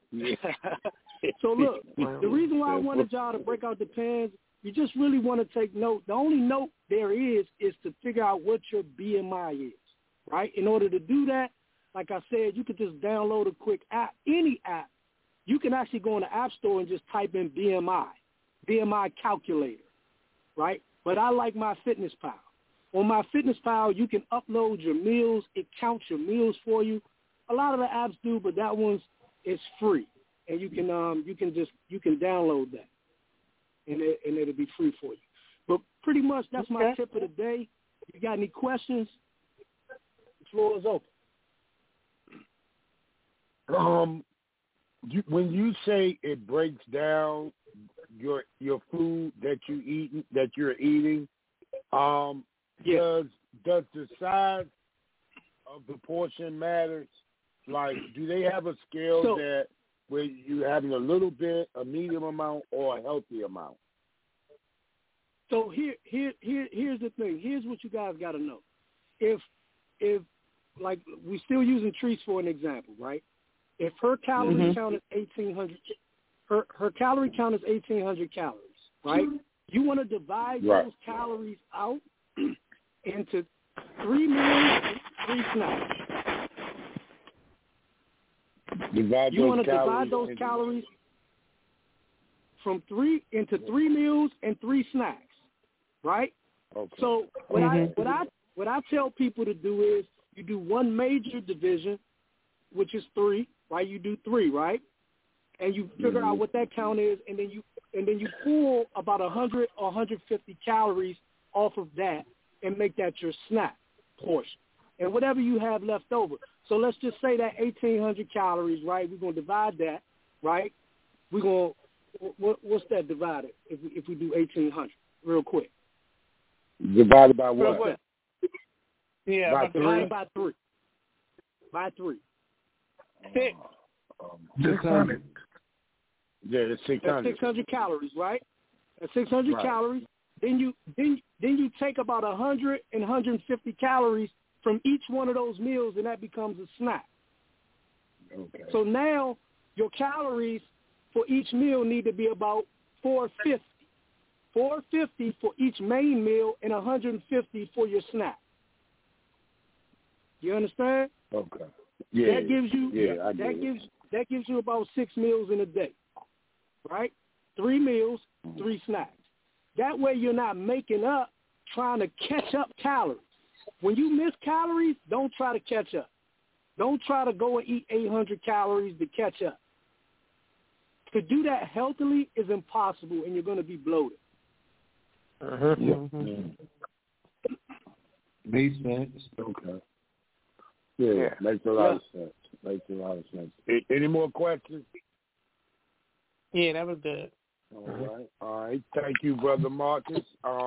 so look, the reason why I wanted y'all to break out the pens, you just really want to take note. The only note there is to figure out what your BMI is, right? In order to do that, like I said, you could just download a quick app, any app. You can actually go in the App Store and just type in BMI calculator, right? But I like MyFitnessPal. On MyFitnessPal, you can upload your meals. It counts your meals for you. A lot of the apps do, but that one's is free, and you can download that, and it'll be free for you. But pretty much that's my tip of the day. If you got any questions, the floor is open. When you say it breaks down your food that you're eating, does the size of the portion matter? Like, do they have a scale that where you having a little bit, a medium amount, or a healthy amount? So here's the thing. Here's what you guys got to know. If like we're still using Treats for an example, right? If her calorie count is 1,800, her calorie count is 1,800 calories, right? You want to divide those calories out into 3 meals, 3 snacks. You want to divide those calories from 3 into 3 meals and 3 snacks, right? Okay. So what I tell people to do is you do one major division, which is 3, right? You do 3, right? And you figure out what that count is, and then you pull about 100 or 150 calories off of that and make that your snack portion. And whatever you have left over. So let's just say that 1,800 calories, right? We're going to divide that, right? We're going to, what's that divided if we do 1,800 real quick? Divided by what? Yeah, by 3? By 3. By 3. 600. Yeah, it's 600. That's 600 calories, right? That's 600 calories. Then you take about 100 and 150 calories from each one of those meals, and that becomes a snack. Okay. So now your calories for each meal need to be about 450. 450 for each main meal and 150 for your snack. You understand? Okay. Yeah. That gives you that gives you about 6 meals in a day, right? 3 meals, 3 snacks. That way you're not making up trying to catch up calories. When you miss calories, don't try to catch up. Don't try to go and eat 800 calories to catch up. To do that healthily is impossible, and you're going to be bloated. Makes sense. Okay. Yeah, makes a lot of sense. Makes a lot of sense. Any more questions? Yeah, that was good. All right. Thank you, Brother Marcus.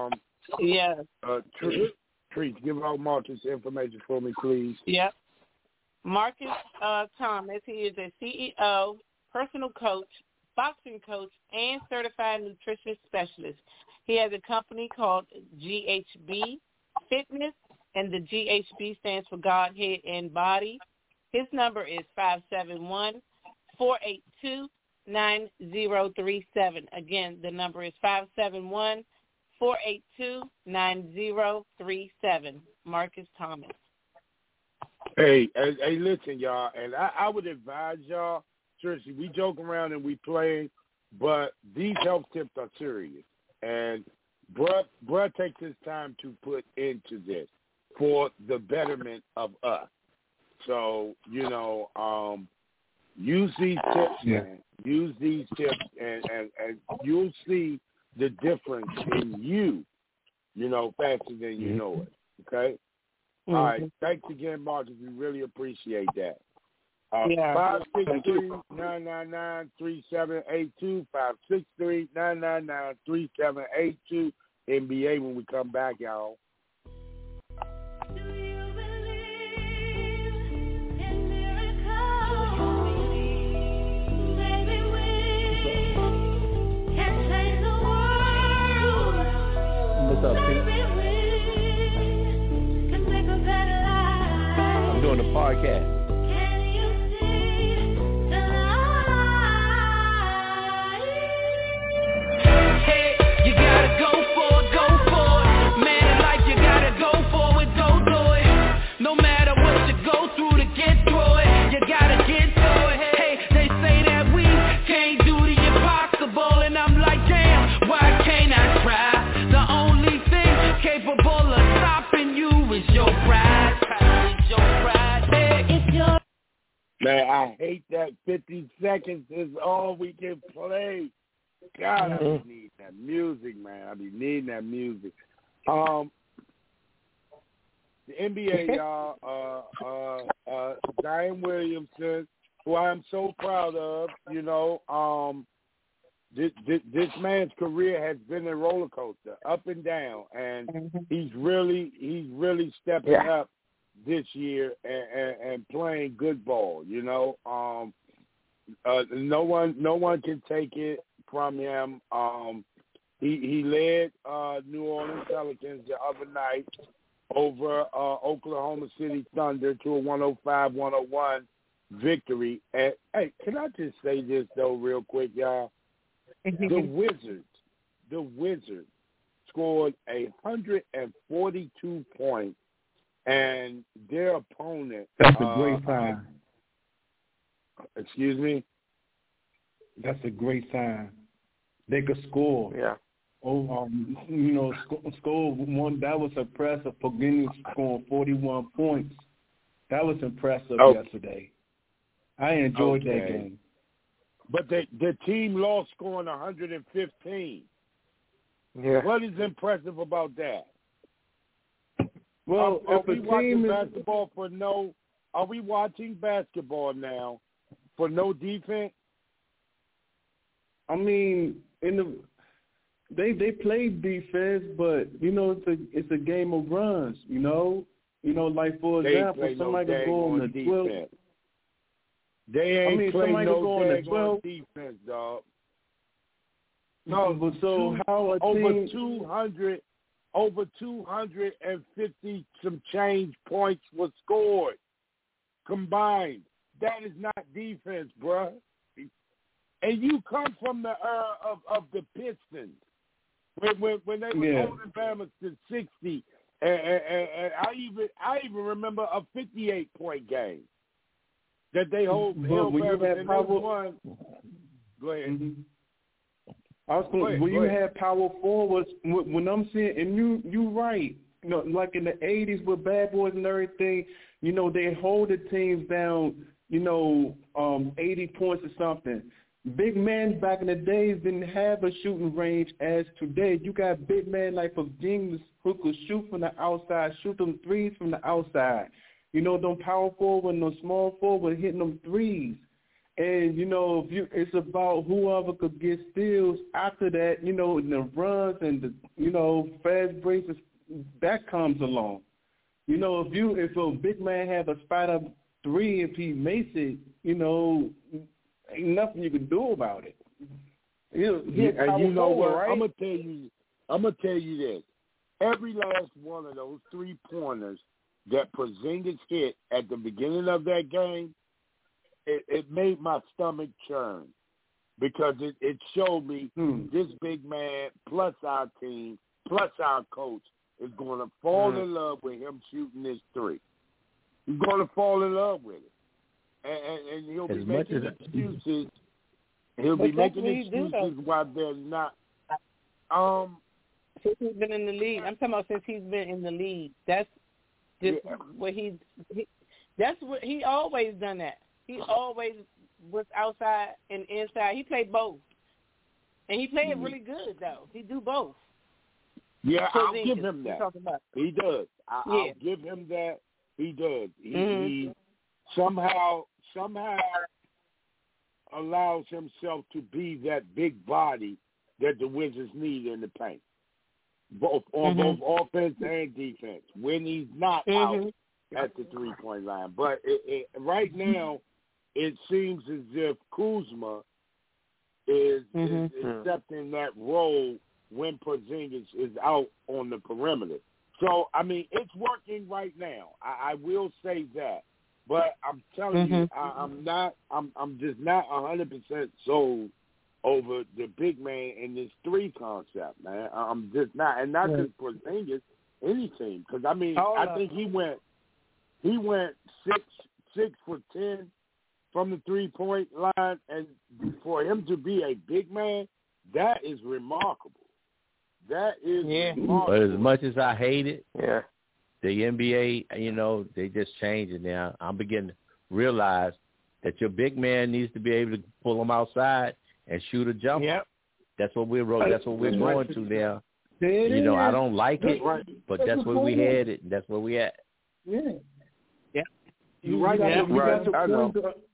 Treat, give out Marcus information for me, please. Yep. Marcus Thomas, he is a CEO, personal coach, boxing coach, and certified nutrition specialist. He has a company called GHB Fitness, and the GHB stands for Godhead and Body. His number is 571-482-6666. 571-482-9037. Again, the number is 571-482-9037. Marcus Thomas. Hey, listen, y'all, and I would advise y'all, seriously, we joke around and we play, but these health tips are serious. And bruh takes his time to put into this for the betterment of us. So, use these tips, man. Use these tips, and you'll see the difference in you, faster than you know it, okay? All right. Thanks again, Marcus. We really appreciate that. 563-999-3782, 563-999-3782, NBA when we come back, y'all. What's up, Pete? I'm doing the podcast. Man, I hate that 50 seconds is all we can play. God, I be needing that music, man. I be needing that music. The NBA, y'all, Zion Williamson, who I'm so proud of, this man's career has been a roller coaster, up and down, and he's really stepping up this year and playing good ball. No one can take it from him. He led New Orleans Pelicans the other night over Oklahoma City Thunder to a 105-101 victory. And hey, can I just say this though, real quick, y'all? The Wizards scored 142 points, and their opponent. That's a great sign. Excuse me? That's a great sign. They could score. Yeah. Score one. That was impressive. Porzingis scoring 41 points. That was impressive yesterday. I enjoyed that game. But the team lost scoring 115. Yeah. What is impressive about that? Well, are we watching basketball for no? Are we watching basketball now for no defense? I mean, they played defense, but it's a game of runs. Like for example, somebody could go on the 12. They ain't playing no on defense, dog. No, but so how a over team 250 some change points was scored combined. That is not defense, bruh. And you come from the era of the Pistons when they were holding Bama to 60, and I even remember a 58-point game that they hold. But when you had power, go ahead. Mm-hmm. I was going. When you had power forwards, when I'm seeing, and you right, like in the '80s with Bad Boys and everything, they hold the teams down, 80 points or something. Big men back in the days didn't have a shooting range as today. You got big men like Porzingis who could shoot from the outside, shoot them threes from the outside. Them power forward and them small forward hitting them threes. And, it's about whoever could get steals after that, the runs and the, fast breaks, that comes along. If a big man have a spot up three, if he makes it, ain't nothing you can do about it. And you know what? Right? I'm gonna tell you this. Every last one of those 3-pointers that Porzingis hit at the beginning of that game, it made my stomach churn. because it showed me this big man plus our team plus our coach is going to fall in love with him shooting this three. He's going to fall in love with it. And he'll be making excuses. He'll be making excuses while they're not. Since he's been in the league, I'm talking about since he's been in the league. That's just what that's what he always done that. He always was outside and inside. He played both, and he played really good though. He do both. Yeah, I'll give him that. He does. I'll give him that. He does. He somehow allows himself to be that big body that the Wizards need in the paint, both offense and defense, when he's not out at the three-point line. But right now, it seems as if Kuzma is accepting that role when Porzingis is out on the perimeter. So, I mean, it's working right now. I will say that. But I'm telling you, I'm just not 100% sold over the big man in this three concept, man. I'm just not, and not just Porzingis, any team. Because I mean, I think he went 6 for 10 from the 3-point line, and for him to be a big man, that is remarkable. That is remarkable. But as much as I hate it, the NBA, they just changed it now. I'm beginning to realize that your big man needs to be able to pull them outside and shoot a jumper. Yep. That's what we're going to now. I don't like it, but that's where we had it, and that's where we at. Yeah. You're right.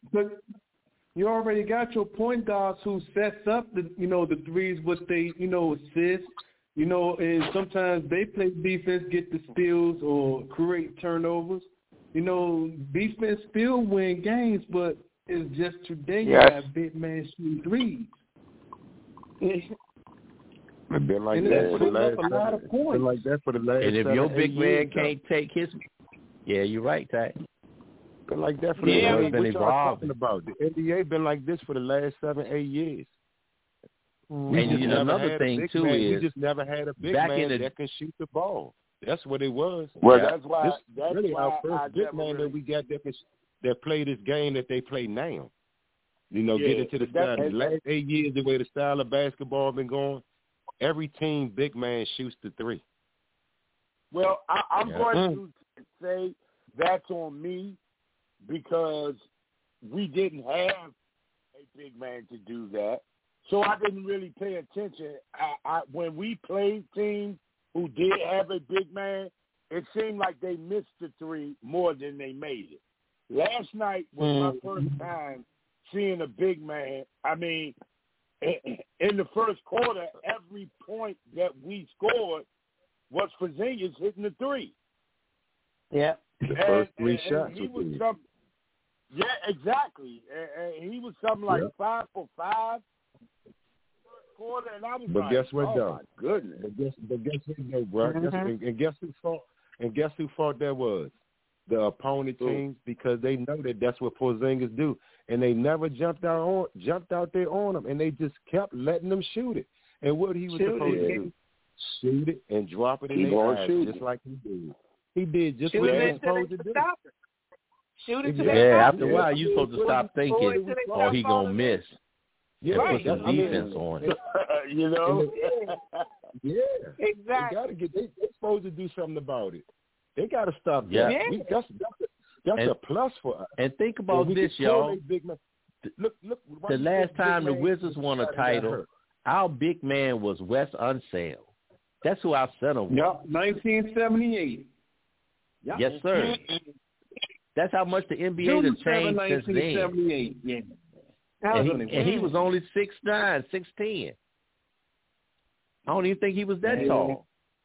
You already got your point guards who sets up the threes, which they assist. And sometimes they play defense, get the steals or create turnovers. Defense still win games, but it's just today you have big man shooting threes. It's been like that for the last a lot of points. Been like that for the last. And if your big man can't take his, you're right, Ty. Been like that for the last. What y'all talking about? The NBA been like this for the last 7-8 years. And another thing too is we just never had a big man that can shoot the ball. That's what it was. Well, that's why. That's really our first big man that we got that play this game that they play now. Get into the style. The last 8 years, the way the style of basketball been going, every team big man shoots the three. Well, I'm going to say that's on me because we didn't have a big man to do that. So I didn't really pay attention. When we played teams who did have a big man, it seemed like they missed the three more than they made it. Last night was my first time seeing a big man. I mean, in the first quarter, every point that we scored was Porzingis hitting the three. Yeah. The first three shots. Yeah, exactly. And he was something like 5 for 5. Quarter, and I was guess what, though? My goodness. But guess what, though, bro? And guess who fought? And guess who fought that was? The opponent teams, because they know that that's what Porzingis do, and they never jumped out there on him, and they just kept letting them shoot it. And what he was supposed to do, shoot it and drop it in their eyes, just like he did. He did just what he was supposed to do. Shoot it to after a while, you're supposed to stop thinking, "Oh, he gonna miss." Yeah, put some defense on it. Yeah, exactly. They're supposed to do something about it. They got to stop that. Yeah. That's a plus for us. And think about this, y'all. Look, the last time the Wizards won a title, our big man was Wes Unseld. That's who our center was. Yep, 1978. Yep. Yes, sir. That's how much the NBA has changed since then. 1978. Yeah. And he was only 6'9", 6'10". I don't even think he was that tall.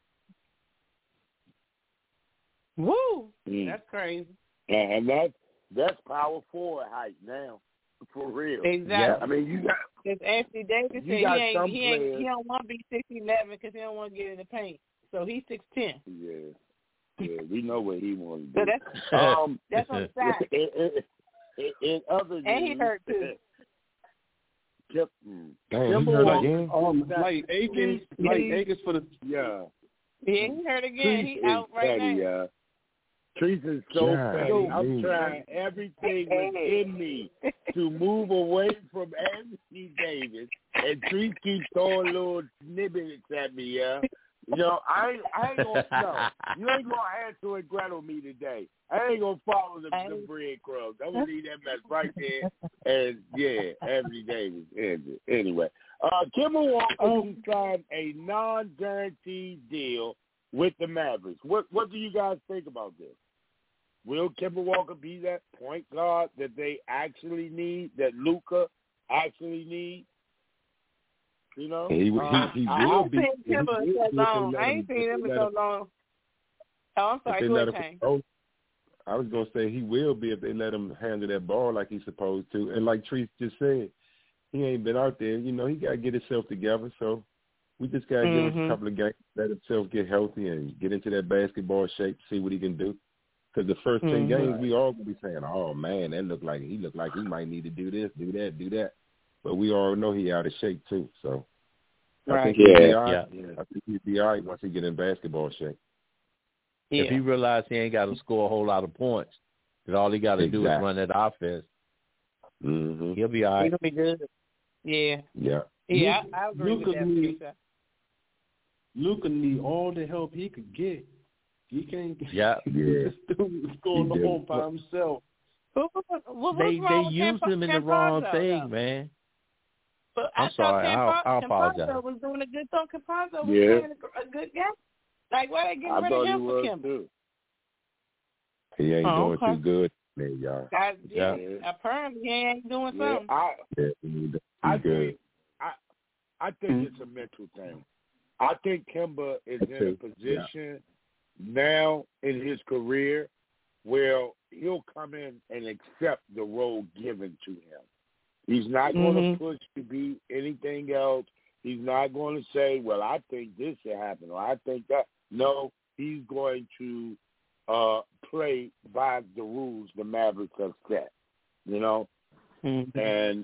Woo! That's crazy. And that's power forward height now, for real. Exactly. Yeah. I mean, you got. Because Anthony Davis said he don't want to be 6'11" because he don't want to get in the paint. So he's 6'10". Yeah, we know what he wants to do. So that's on the side. In other news, and he hurt too. Like Akins for the he hurt again. He out right now. Trees is so petty. I'm trying everything within me to move away from Anthony Davis, and Trees keeps throwing little snippets at me. Yeah, you know, I ain't gonna know. You ain't gonna answer and Gretel me today. I ain't gonna follow the breadcrumbs. I'm gonna leave that mess right there. And Anthony Davis. Anyway, Kemba Walker signed a non-guaranteed deal with the Mavericks. What do you guys think about this? Will Kemba Walker be that point guard that they actually need, that Luka actually needs? You know? He will be. I ain't seen him in so long. Oh, I'm sorry. Go ahead, I was going to say he will be if they let him handle that ball like he's supposed to. And like Treese just said, he ain't been out there. You know, he got to get himself together. So we just got to give him a couple of games, let himself get healthy and get into that basketball shape, see what he can do. Because the first 10 games, we all going to be saying, oh, man, he looked like he might need to do this, do that. But we all know he out of shape, too. So I think he'll be all right. I think he'll be all right once he get in basketball shape. Yeah. If he realizes he ain't got to score a whole lot of points, that all he got to do is run that offense, he'll be all right. He'll be good. Yeah. Yeah, I agree with that. Luka need all the help he could get. He can't just score the whole by himself. They used him in the wrong thing, man. But I'm sorry. I apologize. Campazzo was doing a good thing. Campazzo was playing a good game. Like, why they getting rid of him for Kemba? He ain't doing too good, man, y'all. Apparently he ain't doing something. I think it's a mental thing. I think Kemba is in a position now in his career where he'll come in and accept the role given to him. He's not going to push to be anything else. He's not going to say, well, I think this should happen or I think that. No, he's going to play by the rules the Mavericks have set, you know? And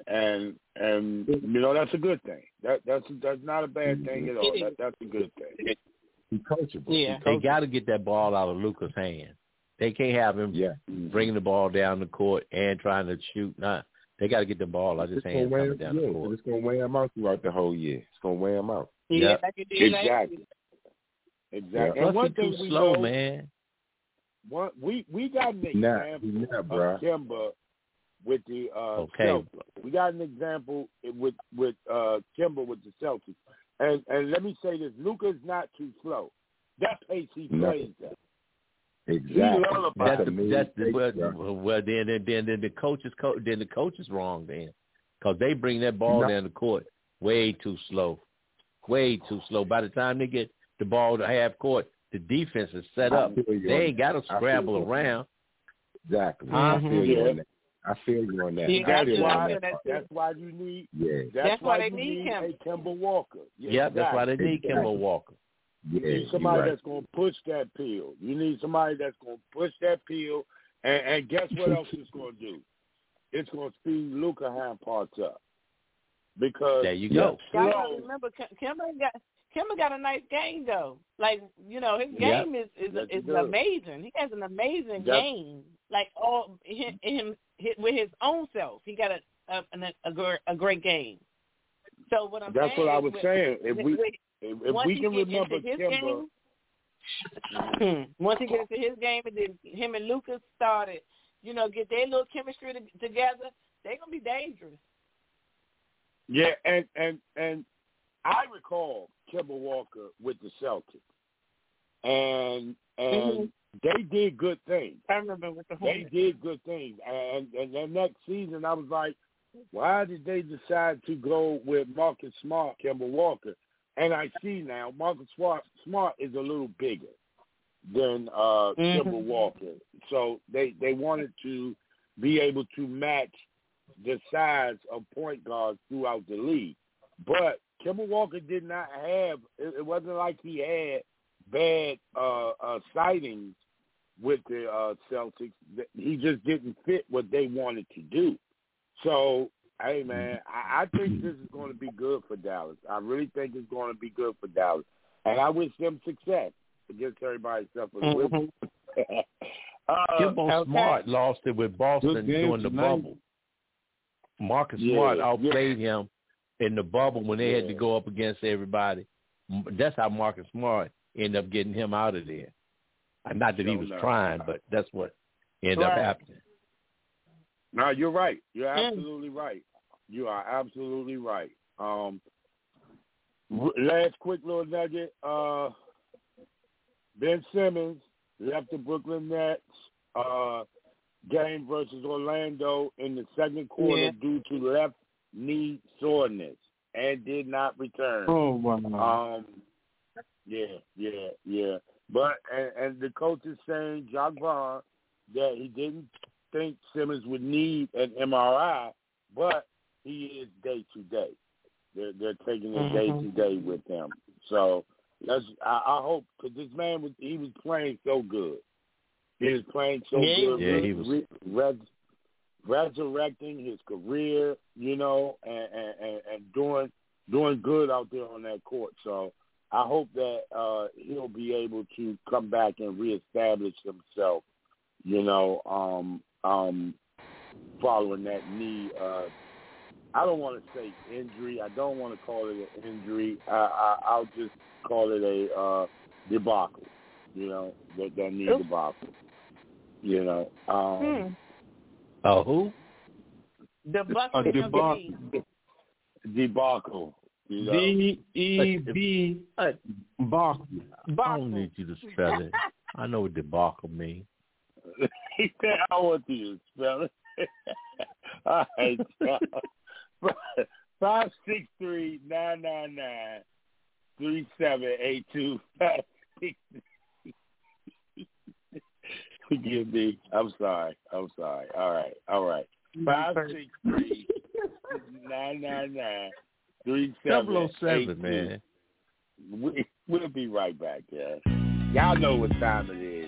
you know, that's a good thing. That's not a bad thing at all. That's a good thing. He's coachable. Yeah. They got to get that ball out of Luka's hand. They can't have him bringing the ball down the court and trying to shoot. Nah, they got to get the ball out of his hand coming down the court. It's going to wear him out throughout the whole year. It's going to wear him out. Yeah, Exactly. And one thing we slow, man. We got an example of Kemba with the Celtics. We got an example with Kemba with the Celtics. And let me say this: Luka's not too slow. That pace he plays at. Exactly. Well, then the coach is wrong then, because they bring that ball down the court way too slow. By the time they get the ball to half court, the defense is set up. They ain't got to scramble around. Exactly. I feel you on that. That's why you need. That's why they need him. Kemba Walker. That's why they need Kemba Walker. You need somebody that's going to push that pill. You need somebody that's going to push that pill. And guess what else it's going to do? It's going to speed Luka hand parts up. Because there you go. Y'all remember, Kemba got a nice game though. Like, you know, his game is amazing. He has an amazing game. Like all him with his own self, he got a great game. So what I'm saying, that's what I was saying. If we can remember Kemba, once he gets into his game, and then him and Luka started, you know, get their little chemistry together, they're gonna be dangerous. Yeah, and I recall Kemba Walker with the Celtics, and they did good things. I remember with the Hornets. They did good things, and the next season I was like, why did they decide to go with Marcus Smart, Kemba Walker? And I see now Marcus Smart is a little bigger than Kemba Walker, so they wanted to be able to match the size of point guards throughout the league. But Kemba Walker did not have – it wasn't like he had bad sightings with the Celtics. He just didn't fit what they wanted to do. So Hey, man, I think this is going to be good for Dallas. I really think it's going to be good for Dallas. And I wish them success against everybody except for the Wizards. Kimbo Smart lost it with Boston during the bubble. Marcus Smart outplayed him in the bubble when they had to go up against everybody. That's how Marcus Smart ended up getting him out of there. Not that he was trying, but that's what ended up happening. No, you're right. You're absolutely right. You are absolutely right. Last quick little nugget. Ben Simmons left the Brooklyn Nets game versus Orlando in the second quarter due to left knee soreness and did not return. Oh, wow. Yeah. But and the coach is saying, Jacques Vaughn, that he didn't think Simmons would need an MRI, but he is day-to-day. They're taking it day-to-day with him. So I hope, because this man he was playing so good. He was playing so good. Yeah, he was resurrecting his career, and doing good out there on that court. So I hope that he'll be able to come back and reestablish himself, following that knee. I don't want to say injury. I don't want to call it an injury. I'll just call it a debacle, that knee debacle. Who? Debacle. Debacle. D-E-B. Bacle. I don't need you to spell it. I know what debacle means. He said, I want you to spell it. All right. 563-999-3782. Forgive me. I'm sorry. All right. 563-999-3782. 007, man. We'll be right back, guys. Y'all know what time it is.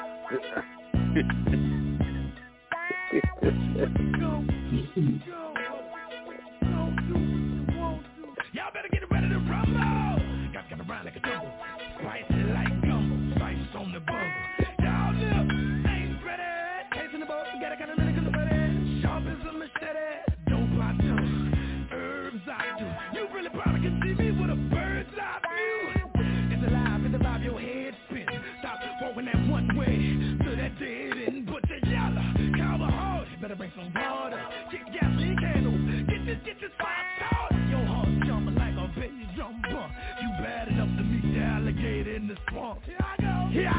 Y'all better get ready to rumble. Got to get around like a tumble. Spicy like gumbo. Spice on the bungle. Y'all live. Ain't ready. Tasting the boat. Got a kind of minute in the buddy. Sharp as a machete. Don't I do. Herbs I do. You really probably can see me with a bird's eye view. It's alive in the vibe. Your head spin. Stop walking that one way. To that dead end. Put the yellow. Cover hard. Better bring some water. Kick gasoline candle. Get this fire started. Your heart jumping like a baby jumper. You bad enough to meet the alligator in the swamp. Here I go.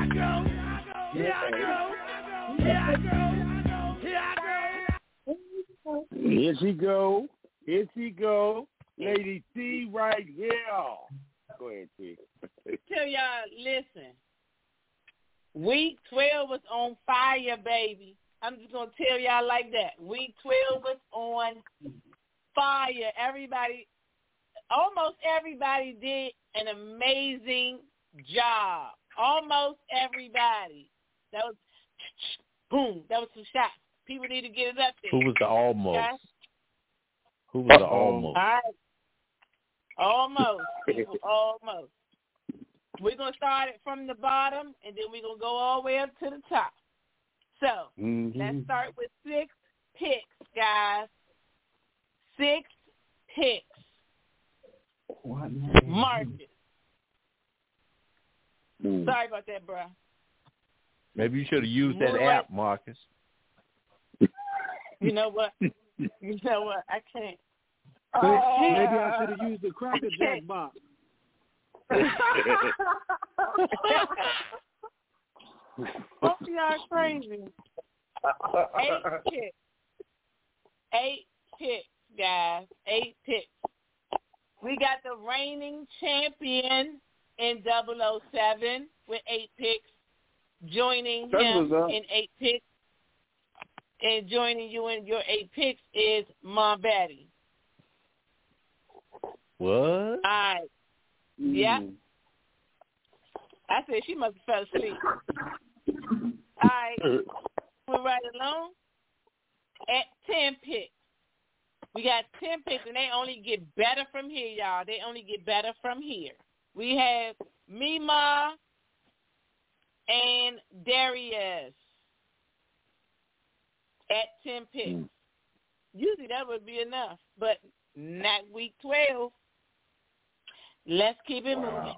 Here she go. Lady T right here. Go ahead, T. Tell y'all, listen. Week 12 was on fire, baby. I'm just going to tell y'all like that. Week 12 was on fire. Almost everybody did an amazing job. Almost everybody. That was, boom, that was some shots. People need to get it up there. Who was the almost? Okay? Who was the almost? All right. Almost. People, almost. We're going to start it from the bottom, and then we're going to go all the way up to the top. So, let's start with 6 picks, guys. 6 picks. What? Marcus. Sorry about that, bro. Maybe you should have used that app, Marcus. You know what? I can't. Maybe I should have used the Cracker Jack box. Oh, y'all crazy. 8 picks. 8 picks, guys. 8 picks. We got the reigning champion in 007 with 8 picks. Joining him in 8 picks. And joining you in your 8 picks is Mom Betty. What? All right. Yeah. I said she must have fell asleep. All right. We're right along. At 10 picks. We got 10 picks, and they only get better from here, y'all. They only get better from here. We have Mima and Darius at 10 picks. Usually that would be enough, but not week 12. Let's keep it moving.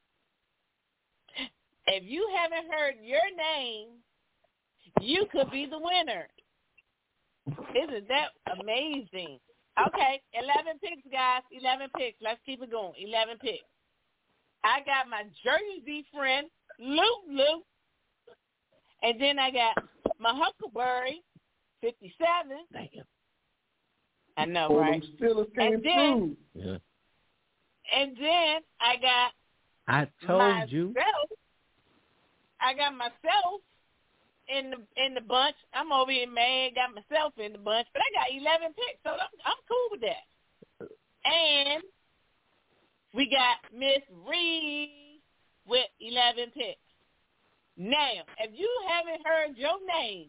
If you haven't heard your name, you could be the winner. Isn't that amazing? Okay, 11 picks, guys. 11 picks. Let's keep it going. 11 picks. I got my Jersey friend, Luke. And then I got my Huckleberry, 57. Damn. I know, right? And then I got I told you. I got myself in the bunch. I'm over here mad, got myself in the bunch, but I got 11 picks, so I'm cool with that. And we got Miss Reed with 11 picks. Now, if you haven't heard your name,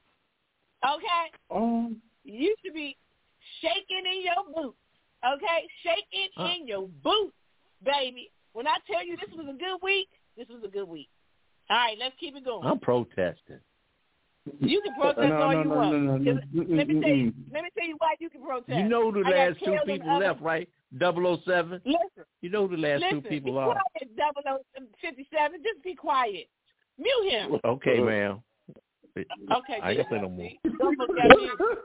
okay, you should be shaking in your boots, okay? Shaking in your boots, baby. When I tell you this was a good week, this was a good week. All right, let's keep it going. I'm protesting. You can protest all you want. Let me tell you why you can protest. You know who the last two people left, right? 007. Listen. You know who the last two people are. Be quiet, 057. Just be quiet. Mute him. Okay, ma'am. Okay. I ain't say no more. Don't look at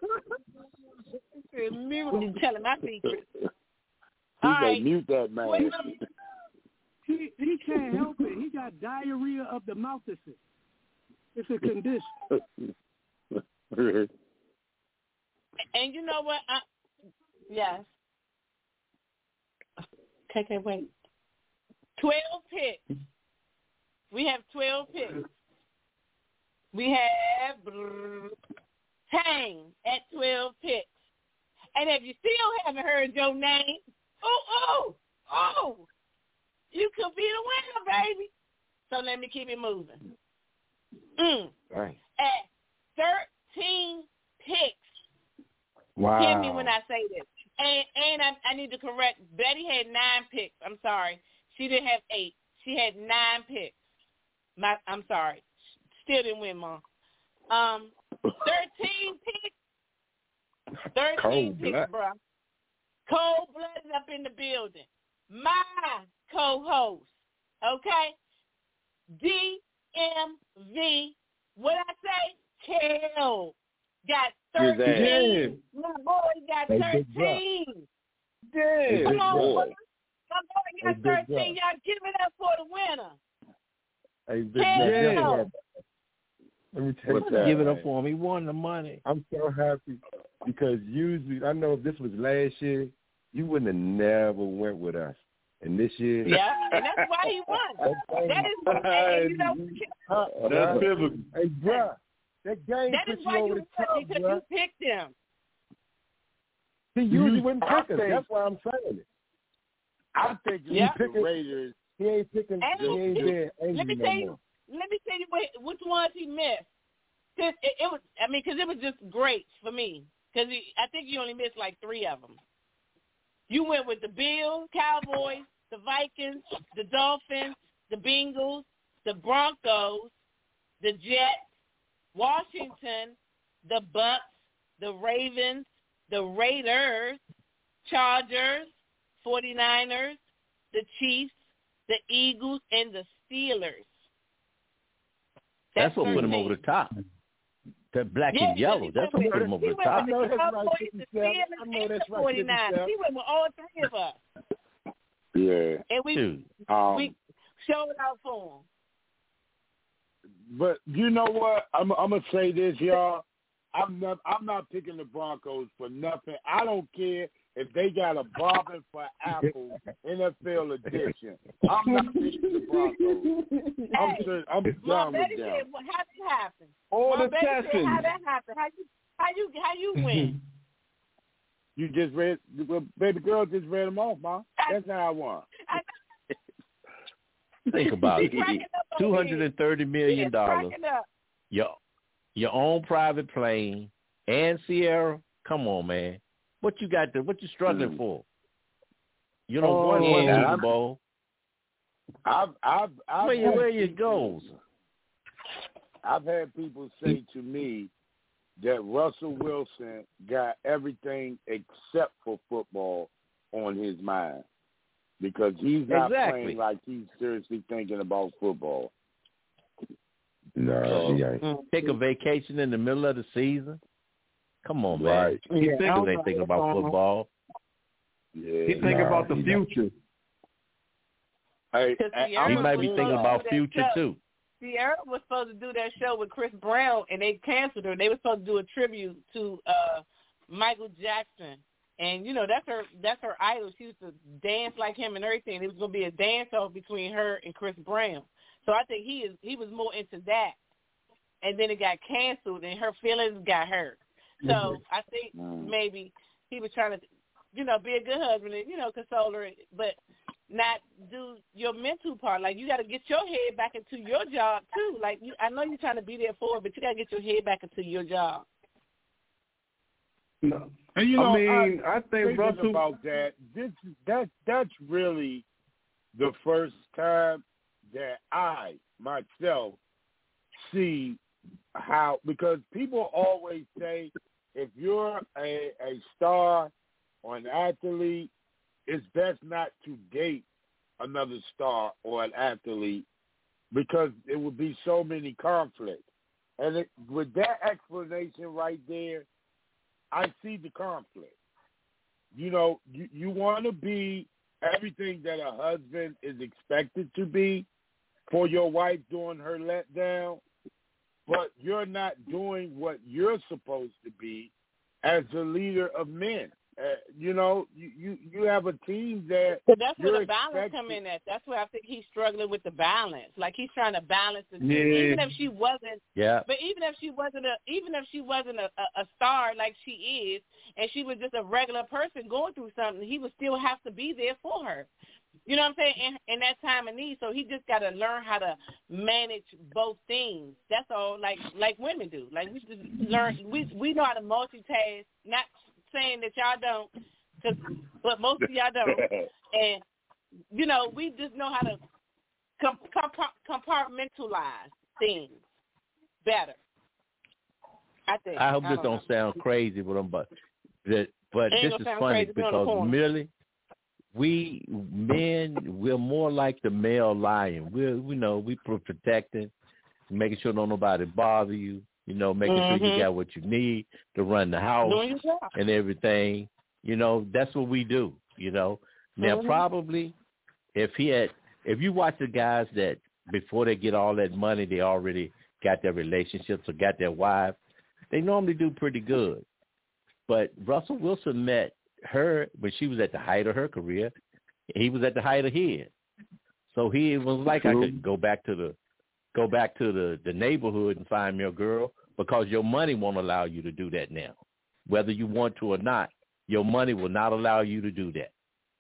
me. Mute him. Tell him my secret. All right. Mute that man. He can't help it. He got diarrhea of the mouth. It's a condition. And you know what? Yes. Okay, wait. 12 picks. We have 12 picks. We have Tang at 12 picks. And if you still haven't heard your name, you could be the winner, baby. So let me keep it moving. Right. At 13 picks. Wow. Hear me when I say this. And I need to correct. Betty had 9 picks. I'm sorry. She didn't have 8. She had 9 picks. I'm sorry. Still didn't win, Mom. 13 picks. 13 picks, bro. Cold blooded up in the building. My co-host, okay? DMV, what I say? Kel got 13. My boy got 13. Yeah. Come on, my boy got 13. Y'all give it up for the winner. Hey, big Kel. Let me tell you, give it up for him. He won the money. I'm so happy because usually, I know if this was last year, you wouldn't have never went with us. And this year, yeah, and that's why he won. That is, you know, that's biblical. Hey, bro, that game that puts is you why over you the top, won, because bro. you picked him. He usually wouldn't pick us. That's why I'm saying it. I think he picking Raiders. He ain't picking. He ain't there. Let me tell you which ones he missed. Cause it was, because it was just great for me. Because I think you only missed like 3 of them. You went with the Bills, Cowboys, the Vikings, the Dolphins, the Bengals, the Broncos, the Jets, Washington, the Bucks, the Ravens, the Raiders, Chargers, 49ers, the Chiefs, the Eagles, and the Steelers. That's what put him over the top. That black and yellow. That's what put him over the top. I know that's right. I know that's right. He went with all 3 of us. Yeah. And we showed out for him. But you know what? I'm gonna say this, y'all. I'm not picking the Broncos for nothing. I don't care if they got a Bobbin for Apple NFL edition. I'm not picking the Broncos. I'm done with them. How did it happen? All the testing. How that happened? How you win? You just read, baby girl just read them off, Mom. That's how I won. Think about it. $230 million. Your own private plane and Sierra. Come on, man. What you got there? What you struggling for? You don't won one Super Bowl. Where your goals? I've had people say to me that Russell Wilson got everything except for football on his mind because he's not playing like he's seriously thinking about football. No, he ain't. Take a vacation in the middle of the season? Come on, man. Right. He ain't thinking about football. Yeah, he's thinking about the future. Hey, he might be thinking about future, too. Sierra was supposed to do that show with Chris Brown, and they canceled her. They were supposed to do a tribute to Michael Jackson, and that's her idol. She used to dance like him and everything. It was going to be a dance-off between her and Chris Brown. So I think he was more into that, and then it got canceled, and her feelings got hurt. So I think maybe he was trying to, be a good husband and console her, but not do your mental part. Like, you got to get your head back into your job, too. Like, I know you're trying to be there for it, but you got to get your head back into your job. No. And, I think Russell about that. That's really the first time that I, myself, see how, because people always say if you're a star or an athlete, it's best not to date another star or an athlete because it would be so many conflicts. And with that explanation right there, I see the conflict. You want to be everything that a husband is expected to be for your wife during her letdown, but you're not doing what you're supposed to be as the leader of men. You have a team that. So that's where the balance come in at. That's where I think he's struggling with the balance. Like, he's trying to balance the two. Even if she wasn't. Yeah. But even if she wasn't a star like she is, and she was just a regular person going through something, he would still have to be there for her. You know what I'm saying? In that time of need. So he just got to learn how to manage both things. That's all. Like women do. Like, we just learn. We know how to multitask. Not saying that y'all don't, but most of y'all don't. And, we just know how to compartmentalize things better, I think. I hope this don't sound crazy, but this is funny because merely we're more like the male lion. We're protecting, making sure don't nobody bother you. Making sure you got what you need to run the house and everything. That's what we do. Now probably if you watch the guys that before they get all that money, they already got their relationships or got their wife, they normally do pretty good. But Russell Wilson met her when she was at the height of her career. He was at the height of his. So he was like, I could go back to the neighborhood and find me a girl because your money won't allow you to do that now. Whether you want to or not, your money will not allow you to do that.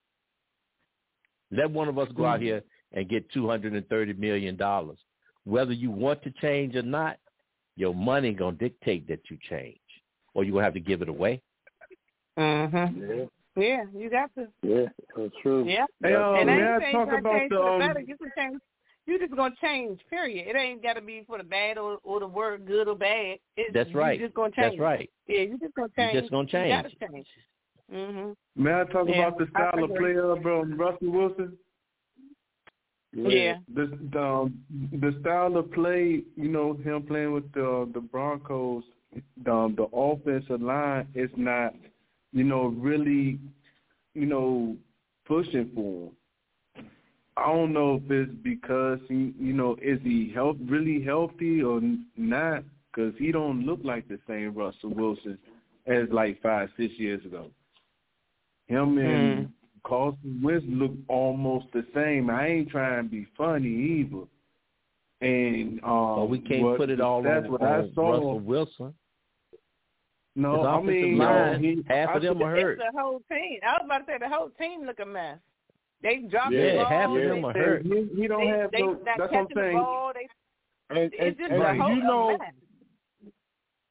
Let one of us go out here and get $230 million. Whether you want to change or not, your money going to dictate that you change, or you're going to have to give it away. Mm-hmm. Yeah, you got to. Yeah, that's true. Yeah. Hey, and may I talk about you're just going to change, period. It ain't got to be for the bad or the word good or bad. That's right. You're just going to change. That's right. Yeah, you're just going to change. You're just going to change. You got to change. Mm-hmm. May I talk about the style of play of Russell Wilson? Yeah. The style of play, him playing with the Broncos, the offensive line is not, really, pushing for him. I don't know if it's because is he really healthy or not? Because he don't look like the same Russell Wilson as like 5-6 years ago. Him and Carson Wentz look almost the same. I ain't trying to be funny either. And but we can't put it all on Russell Wilson. No, I mean, half of them are hurt. It's the whole team. I was about to say the whole team look a mess. They dropped the ball. Half of them are hurt. He don't have no. That's what I'm saying. It's just a whole mess.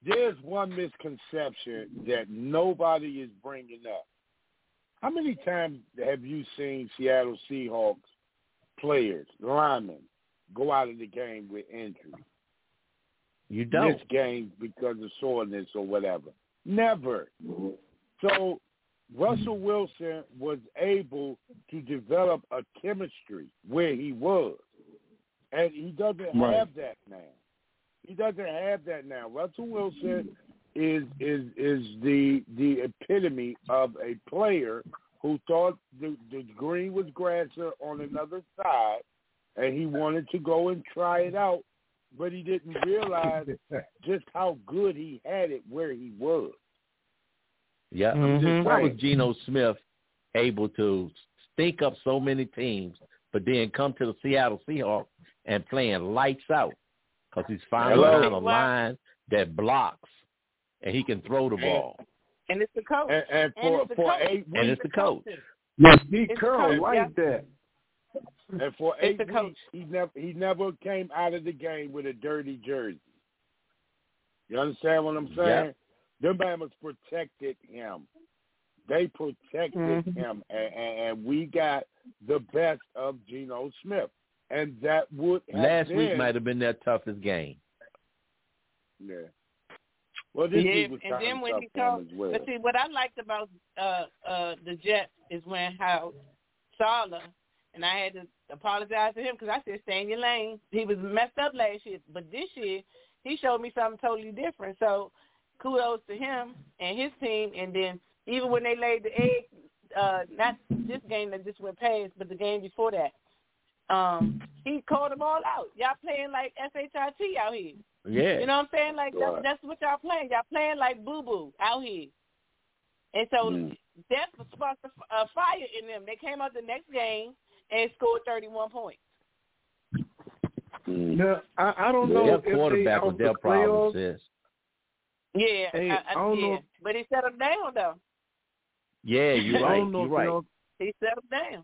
there's one misconception that nobody is bringing up. How many times have you seen Seattle Seahawks players, linemen, go out of the game with injury? You don't. Miss games because of soreness or whatever. Never. So Russell Wilson was able to develop a chemistry where he was, and he doesn't have that now. He doesn't have that now. Russell Wilson is the epitome of a player who thought the green was grasser on another side, and he wanted to go and try it out, but he didn't realize just how good he had it where he was. Yeah. Why was Geno Smith able to stink up so many teams, but then come to the Seattle Seahawks and playing lights out? Because he's finally found a line that blocks, and he can throw the ball. And it's the coach. And for 8 weeks. And it's the coach. Yes, Pete Carroll like that. And for 8 weeks, he never came out of the game with a dirty jersey. You understand what I'm saying? Yep. Them Bama's protected him. They protected him, and we got the best of Geno Smith. And that would have last week might have been their toughest game. Yeah. Well, this week was and then when he tough as well. But see, what I liked about the Jets is how Saleh, and I had to apologize to him because I said stay in your lane. He was messed up last year, but this year he showed me something totally different. So kudos to him and his team. And then even when they laid the egg, not this game that just went past, but the game before that, he called them all out. Y'all playing like SHIT out here. Yeah. You know what I'm saying? Like, that's what y'all playing. Y'all playing like boo-boo out here. And so that's what sparked a fire in them. They came out the next game and scored 31 points. Now, I don't know if quarterback was their problem, sis. Yeah, hey, I don't know. But he set them down, though. Yeah, you're right. You're right. He set them down.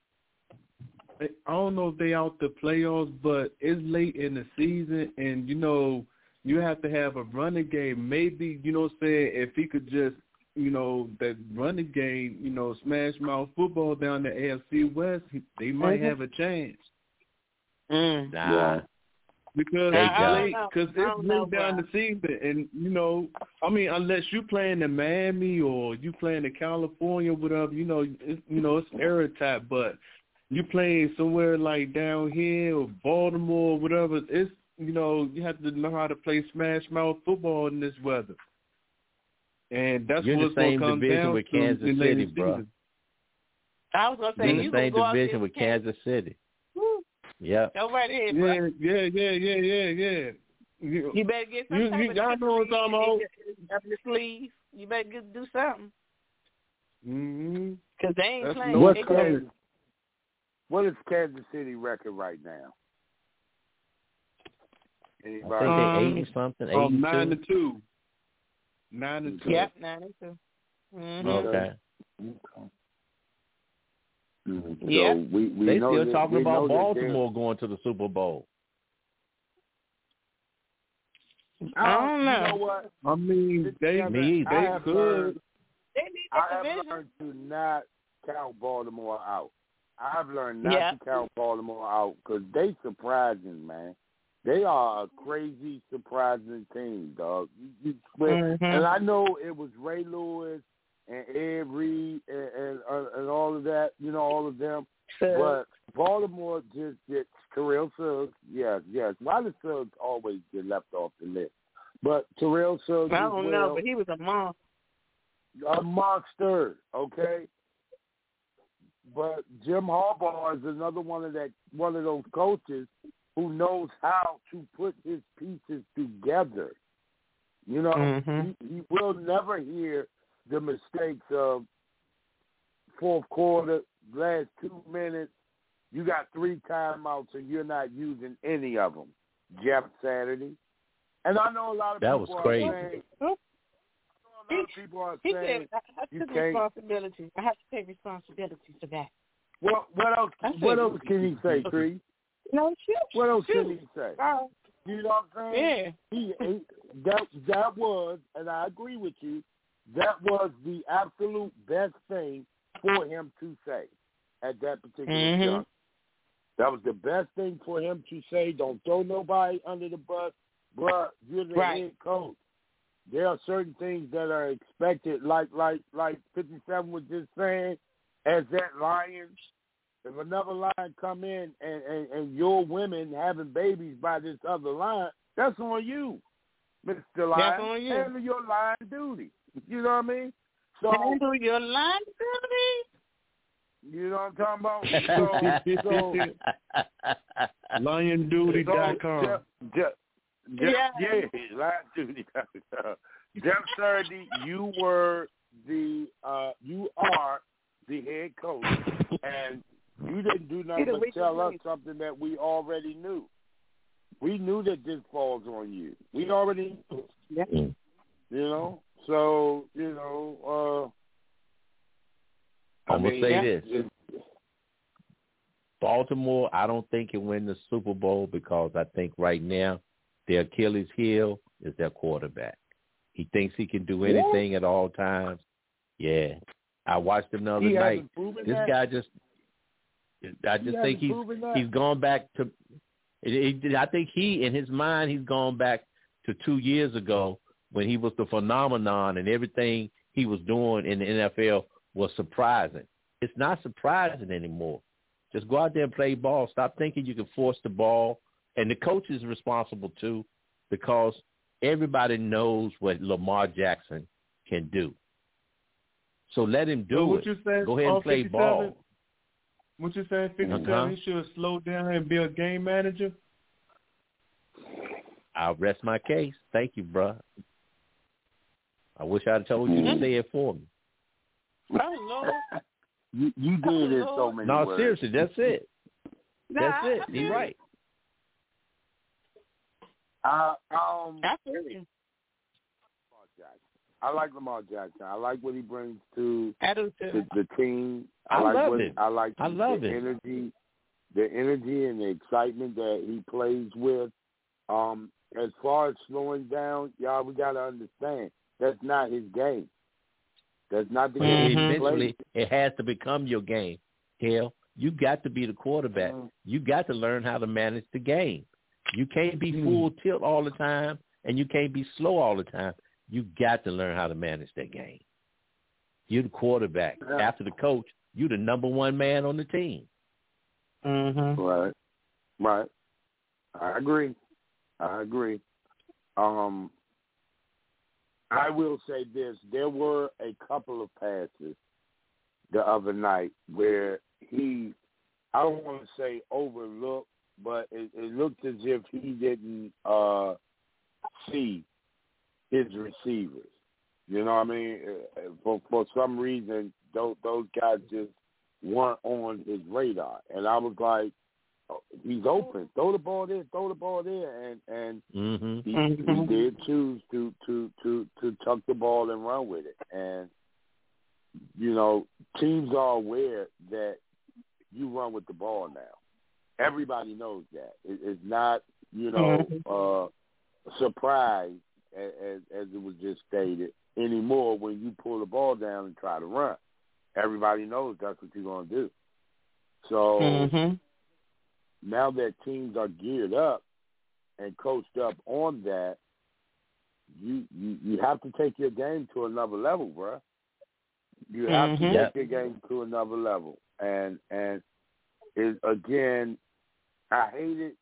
I don't know if they out the playoffs, but it's late in the season, and, you have to have a running game. Maybe, if he could just, that running game, smash mouth football down the AFC West, they might have a chance. Nah. Because it's late down the season, and, unless you playing in Miami or you playing in California, whatever, it's era type, but you playing somewhere like down here or Baltimore or whatever, it's, you have to know how to play smash mouth football in this weather. And that's what's going to come down with Kansas City, bro. I was going to say, you're in the same division with Kansas City. Woo. Yeah. Go right ahead, bro. Yeah. You better get something. I know what I'm talking about. Up your sleeve. You better do something. Mm-hmm. Because they ain't playing. What is Kansas City record right now? Anybody? I think they're 80-something, 82. 9-2. Yep, 9-2. Mm-hmm. Okay. Yeah. So we they know still that, talking about Baltimore going to the Super Bowl. I don't know. You know what? I mean, they could. They need the I have division. learned to not count Baltimore out. I've learned not to count Baltimore out because they surprising, man. They are a crazy, surprising team, dog. And I know it was Ray Lewis and Ed Reed and all of that, all of them. But Baltimore just gets Terrell Suggs. Yes. Why does Suggs always get left off the list? But Terrell Suggs, I don't know, but he was a monster. A monster, okay? But Jim Harbaugh is another one of those coaches who knows how to put his pieces together. He will never hear the mistakes of fourth quarter, last 2 minutes. You got 3 timeouts and you're not using any of them. Jeff Saturday. And I know a lot of people are saying, he said, I took responsibility. I have to take responsibility for that. Well, what else can he say, Tree? No, shit. What else can he say? You know what I'm saying? Yeah. that was, and I agree with you, that was the absolute best thing for him to say at that particular juncture. That was the best thing for him to say. Don't throw nobody under the bus. Bruh, you're the head coach. There are certain things that are expected, like 57 was just saying, as that Lions, if another lion come in and your women having babies by this other lion, that's on you, Mr. Lion. That's on you. Handle your lion duty. You know what I mean? So handle your lion duty. You know what I'm talking about? LionDuty.com. Yeah, LionDuty.com. Jeff Saturday, you are the head coach, and you didn't do nothing but tell us something that we already knew. We knew that this falls on you. We already knew. Yeah. You know? So, you know, I'm going to say this. Baltimore, I don't think can win the Super Bowl because I think right now their Achilles heel is their quarterback. He thinks he can do anything at all times. Yeah. I watched him the other night. This guy I just think he's gone back to I think in his mind, he's gone back to 2 years ago when he was the phenomenon and everything he was doing in the NFL was surprising. It's not surprising anymore. Just go out there and play ball. Stop thinking you can force the ball. And the coach is responsible, too, because everybody knows what Lamar Jackson can do. So let him do it. Go ahead and play ball. What you saying, 57, he should slow down and be a game manager? I'll rest my case. Thank you, bro. I wish I'd told you to say it for me. Oh, Lord. You did it so many No, words. seriously, that's it. That's it. He's right. I feel you. I like Lamar Jackson. I like what he brings to the team. I love the energy, and the excitement that he plays with. As far as slowing down, y'all, we got to understand that's not his game. That's not the game. Eventually, it has to become your game. Hell, you got to be the quarterback. You got to learn how to manage the game. You can't be full tilt all the time, and you can't be slow all the time. You got to learn how to manage that game. You're the quarterback. Yeah. After the coach, you're the number one man on the team. Right. I agree. I will say this. There were a couple of passes the other night where he, I don't want to say overlooked, but it looked as if he didn't see his receivers. You know what I mean? For some reason, those guys just weren't on his radar. And I was like, he's open. Throw the ball there. And he did choose to tuck the ball and run with it. And, you know, teams are aware that you run with the ball now. Everybody knows that. It's not, you know, a surprise, as it was just stated, anymore when you pull the ball down and try to run. Everybody knows that's what you're going to do. So now that teams are geared up and coached up on that, you have to take your game to another level, bro. You have to take your game to another level. And it, again, I hate it,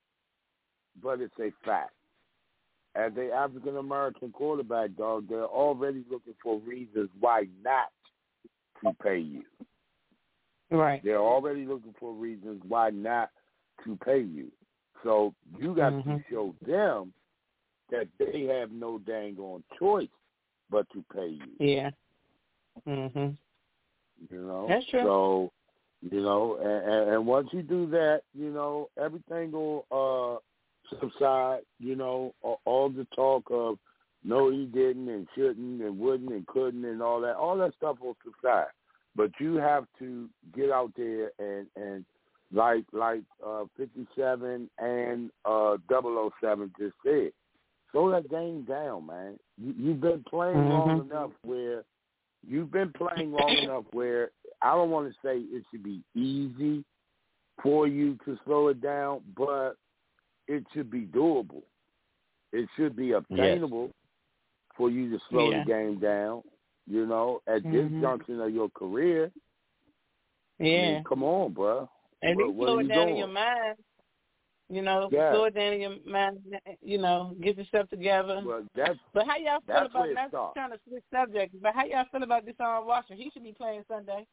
but it's a fact. As an African-American quarterback, dog, they're already looking for reasons why not to pay you. Right. They're already looking for reasons why not to pay you. So you got to show them that they have no dang on choice but to pay you. Yeah. You know? That's true. So, you know, and once you do that, you know, everything will subside, you know, all the talk of no, he didn't and shouldn't and wouldn't and couldn't and all that stuff will subside. But you have to get out there and like 57 and 007 just said, slow that game down, man. You've been playing long enough where I don't want to say it should be easy for you to slow it down, but it should be doable. It should be obtainable for you to slow the game down, you know, at this junction of your career. Yeah. I mean, come on, bro. And you slow it down in your mind. You know, slow it down in your mind, you know, get yourself together. Well, but how y'all feel about, not trying to switch subjects, but how y'all feel about Deshaun Watson? He should be playing Sunday.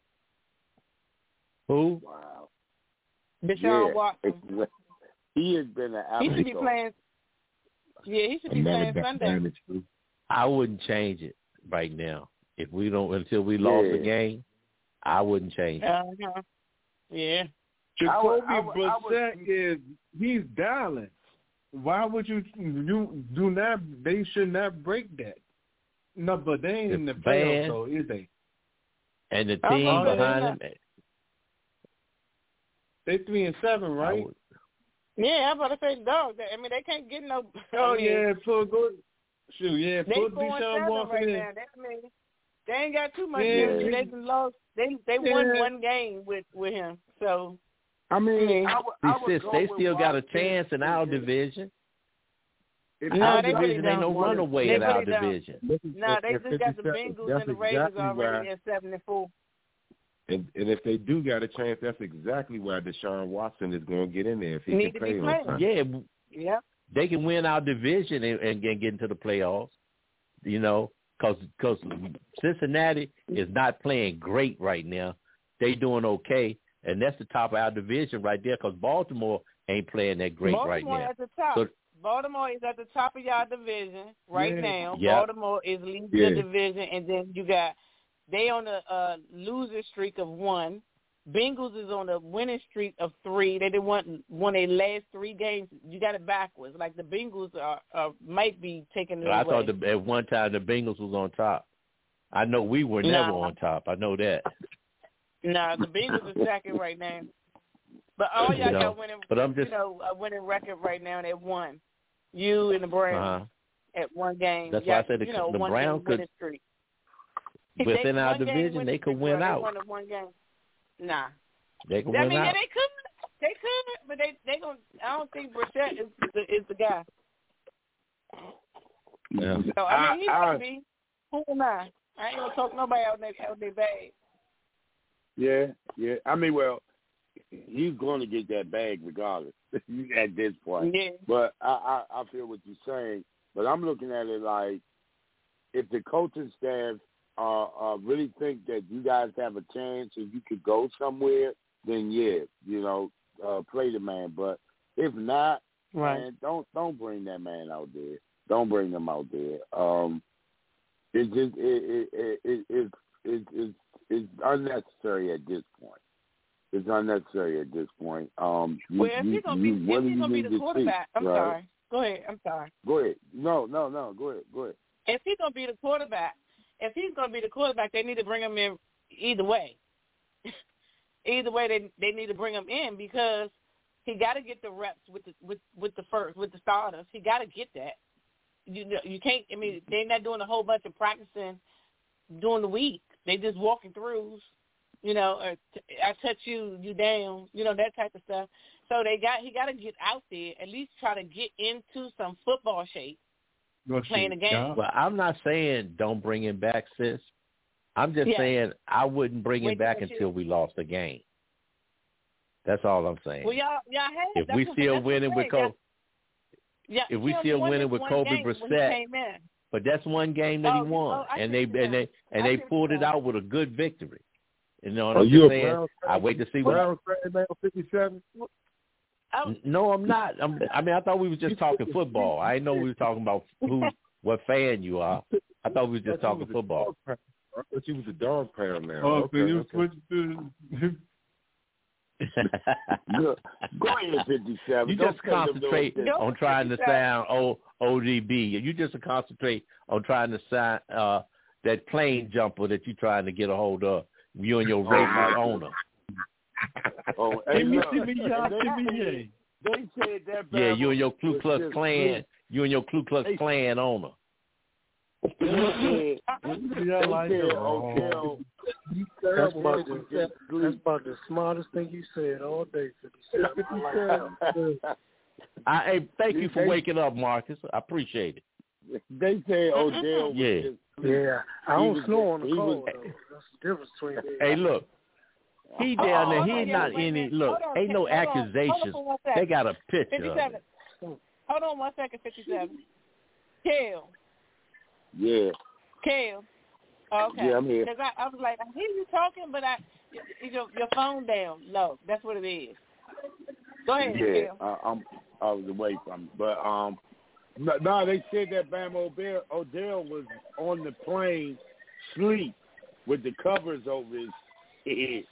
Who? Wow. Deshaun Watson. He has been an He should be playing. Yeah, he should be playing Sunday. I wouldn't change it right now. If we don't, until we lost the game, I wouldn't change it. Yeah. Jacoby Brissett he's dialing. Why would you do not? They should not break that. No, but they ain't in the playoffs though, is they? And the team behind them, they 3-7, right? Yeah, I'm about to say dog. I mean, they can't get no. Put Deshaun Watson right in. Now. They ain't got too much. They lost. They won one game with him. So I mean, they still got a chance in our division. Our division ain't no runaway in our division. No, they just got the Bengals and the Ravens already at 7-4. And if they do got a chance, that's exactly why Deshaun Watson is going to get in there if he can play on time. Yeah. They can win our division and get into the playoffs, you know, because Cincinnati is not playing great right now. They doing okay, and that's the top of our division right there because Baltimore ain't playing that great right now. At the top. So, Baltimore is at the top of y'all division right now. Yep. Baltimore is leading the division, and then you got they on a loser streak of 1. Bengals is on a winning streak of 3. They didn't won their last 3 games. You got it backwards. Like the Bengals are might be taking it away. I thought at one time the Bengals was on top. I know we were never on top. I know that. Nah, the Bengals are second right now. But all y'all got winning. But I'm just, a winning record right now. They won. You and the Browns at one game. That's why I said the Browns could. Within our division, they could win out. They won one game. Nah. They could win out. Yeah, they could, but they gonna. I don't think Brissett is the guy. Yeah. So I mean, he could be. Who am I? I ain't gonna talk to nobody out their bag. Yeah. I mean, well, he's going to get that bag regardless at this point. Yeah. But I feel what you're saying. But I'm looking at it like if the coaching staff really think that you guys have a chance and you could go somewhere, then play the man. But if not, man, don't bring that man out there. Don't bring him out there. It's unnecessary at this point. It's unnecessary at this point. If he's gonna be the quarterback, I'm sorry. Go ahead. I'm sorry. Go ahead. No. Go ahead. If he's gonna be the quarterback, they need to bring him in either way. Either way, they need to bring him in because he got to get the reps with the starters. He got to get that. You can't. I mean, they're not doing a whole bunch of practicing during the week. They just walking through, or I touch you down, that type of stuff. So he got to get out there, at least try to get into some football shape, playing the game. Well, I'm not saying don't bring him back, sis. I'm just saying I wouldn't bring him back until we lost the game. That's all I'm saying. Well, y'all had. If we still winning with Kobe, if we still winning with Kobe Brissett. But that's one game that he won, and they pulled it out with a good victory. You know what I'm saying? I wait to see what. 57. No, I'm not. I thought we were just talking football. I didn't know we were talking about what fan you are. I thought we were just talking football. I thought you was a dog pound now. Oh, so you switched to. Go ahead, 57. You just concentrate on trying to sound ODB. You just concentrate on trying to sound that plane jumper that you're trying to get a hold of. You and your racist owner. Oh, They said that. Yeah, you and your Ku Klux Klan. You and your Ku Klux Klan owner. That's about the smartest thing you said all day, 57. Thank you for waking up, Marcus. I appreciate it. They say Odell was just, I don't snore on the call, though. That's the difference between Hey, look. He down there. He not any. Look, ain't no accusations. They got a picture. 57. Hold on 1 second. 57. Kel. Yeah. Kel. Okay. Yeah, I'm here. Because I was like, I hear you talking, but your phone down low. That's what it is. Go ahead. Yeah. Kel. I was away from it, but no, they said that Bam Odell was on the plane, sleep with the covers over his head.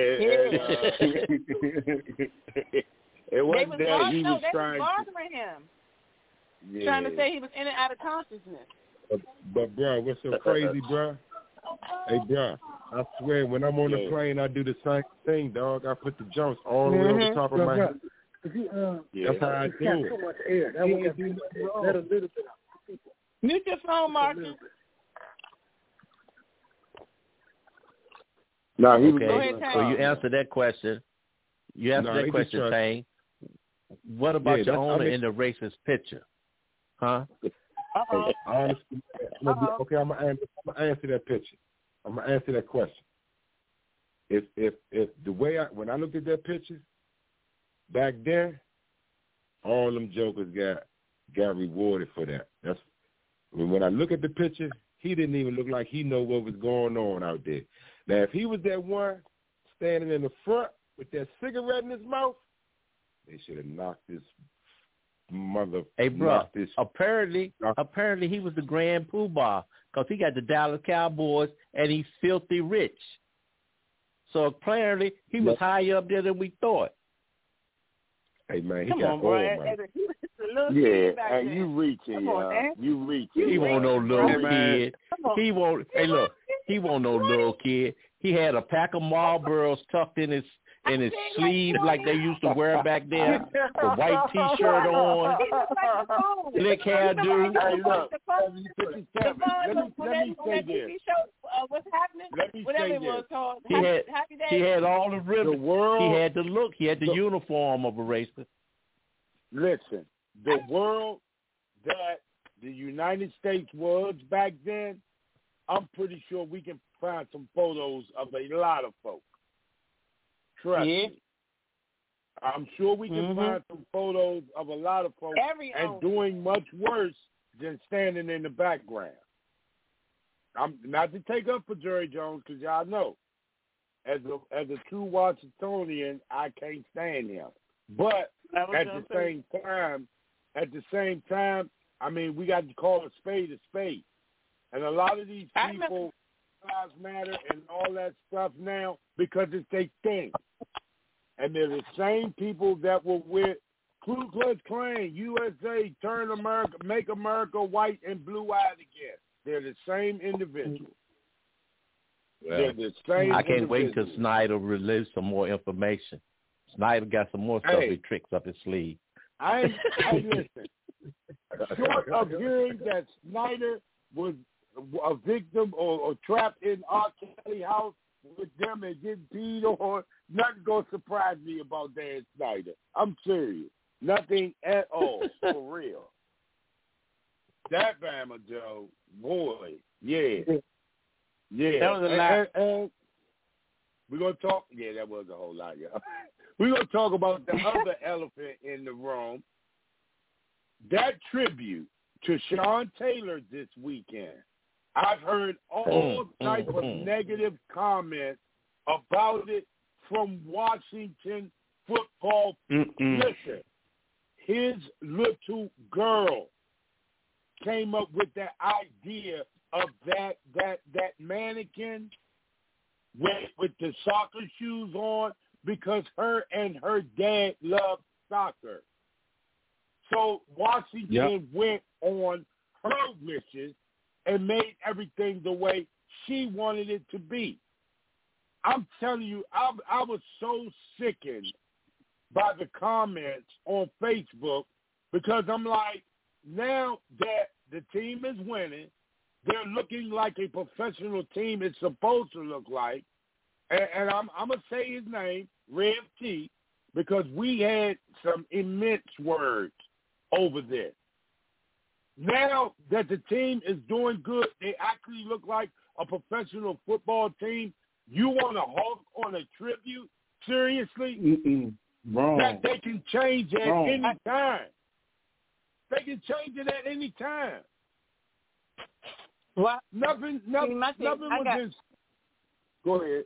It wasn't that he was trying bothering him. Yeah. Trying to say he was in and out of consciousness. But bro, what's so crazy, bro? Hey, bro, I swear, when I'm on the plane, I do the same thing, dog. I put the jumps all the way over the top of my head. That's how I do it. Too much air. That will do nothing wrong. Let a little bit out. Mute your phone, Marcus. No, he was okay. So you answered that question. You answered that question, Tang. What about your owner in the racist picture? Huh? Honestly, okay, I'm gonna answer that picture. I'm gonna answer that question. If the way when I looked at that picture back then, all them jokers got rewarded for that. When I look at the picture, he didn't even look like he know what was going on out there. Now, if he was that one standing in the front with that cigarette in his mouth, they should have knocked this mother. Hey, bro. Apparently he was the grand poobah because he got the Dallas Cowboys and he's filthy rich. So apparently he was higher up there than we thought. Hey man, he Come got on, bro. You reaching, you reaching. He won't no little kid. He won't. Hey, look, he won't no little kid. He had a pack of Marlboros tucked in his sleeve like they used to wear back then. The white T-shirt on, slick hairdo. Hey, look, 57. Let me say this. What's happening? Let me Whatever say it was this. called. He had all the ribbons. He had the look. He had the uniform of a racer. Listen, the world that the United States was back then, I'm pretty sure we can find some photos of a lot of folks. Trust me. I'm sure we can find some photos of a lot of folks doing much worse than standing in the background. I'm not to take up for Jerry Jones because y'all know, as a true Washingtonian, I can't stand him. But at the same time, I mean, we got to call a spade, and a lot of these people, lives matter and all that stuff now because it's their thing. And they're the same people that were with Ku Klux Klan, USA, turn America, make America white and blue-eyed again. They're the same individuals. Well, they're the same I can't wait till Snyder release some more information. Snyder got some more stuff he tricks up his sleeve. I listen. Short of hearing that Snyder was a victim or trapped in R. Kelly house with them and getting peed on, nothing gonna surprise me about Dan Snyder. I'm serious. Nothing at all, for real. That Bama Joe, boy, yeah. That was a lot. And we're gonna talk. Yeah, that was a whole lot, y'all. We're gonna talk about the other elephant in the room. That tribute to Sean Taylor this weekend. I've heard all types of negative comments about it from Washington football. Listen, his little girl came up with that idea of that mannequin with the soccer shoes on because her and her dad love soccer. So Washington went on her wishes and made everything the way she wanted it to be. I'm telling you, I was so sickened by the comments on Facebook because I'm like, now that the team is winning, they're looking like a professional team is supposed to look like. And I'm going to say his name, Rev T, because we had some immense words over there. Now that the team is doing good, they actually look like a professional football team. You want to hawk on a tribute? Seriously? Wrong. That they can change at any time. They can change it at any time. What? Nothing was just... Go ahead.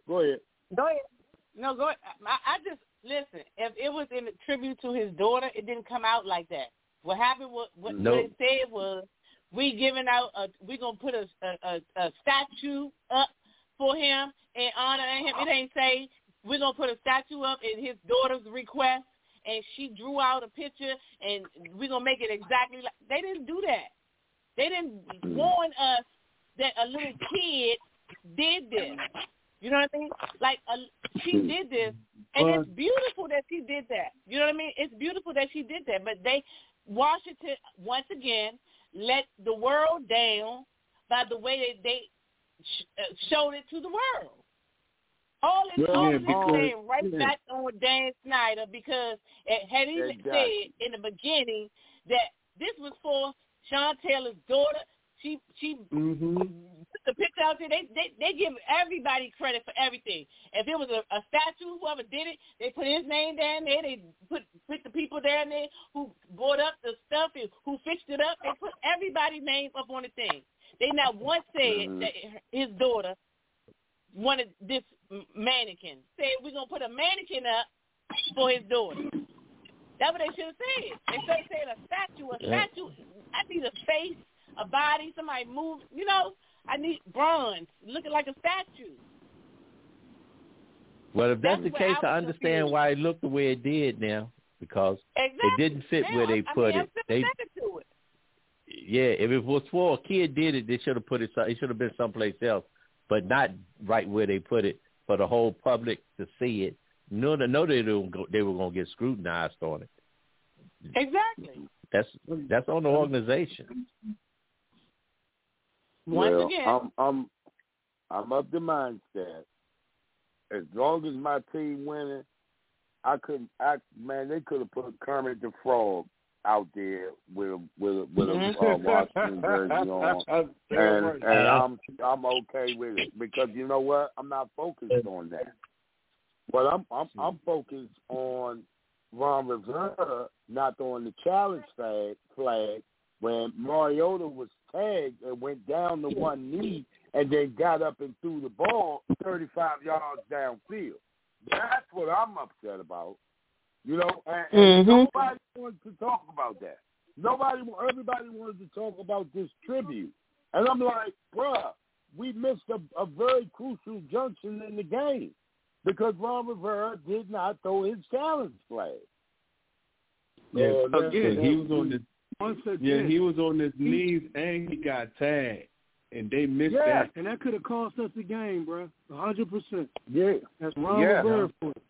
No, go ahead. I just, listen, if it was in a tribute to his daughter, it didn't come out like that. What happened was, what they said was, we going to put a statue up for him in honor of him. It ain't say, we're going to put a statue up in his daughter's request, and she drew out a picture, and we're going to make it exactly like, they didn't do that. They didn't warn us that a little kid did this. You know what I mean? Like, she did this, and it's beautiful that she did that. You know what I mean? It's beautiful that she did that, but Washington, once again, let the world down by the way they showed it to the world. All is saying right back on Dan Snyder, because had he said in the beginning that this was for Sean Taylor's daughter, she put the picture out there. They give everybody credit for everything. If it was a statue, whoever did it, they put his name down there. They put the people down there who brought up the stuff and who fixed it up. They put everybody's name up on the thing. They not once said that his daughter wanted this mannequin. Said we're gonna put a mannequin up for his daughter. That's what they should have said. Instead of saying a statue. I need a face, a body, somebody move. You know, I need bronze, looking like a statue. Well, if that's the case, I understand why it looked the way it did now, because it didn't fit where they put it. Yeah, if it was for a kid did it, they should have put it. It should have been someplace else, but not right where they put it for the whole public to see it. No, they were going to get scrutinized on it. Exactly. That's on the organization. Once again, I'm of the mindset. As long as my team winning, they could have put Kermit the Frog out there with a Washington jersey on, and I'm okay with it, because you know what? I'm not focused on that. But I'm focused on Ron Rivera not throwing the challenge flag when Mariota was tagged and went down to one knee and then got up and threw the ball 35 yards downfield. That's what I'm upset about. You know, and nobody wanted to talk about that. Everybody wanted to talk about this tribute. And I'm like, bruh, we missed a very crucial junction in the game because Ron Rivera did not throw his challenge flag. He was on his knees and he got tagged, and they missed that. And that could have cost us the game, bro. 100%. Yeah, that's Ron Rivera for it.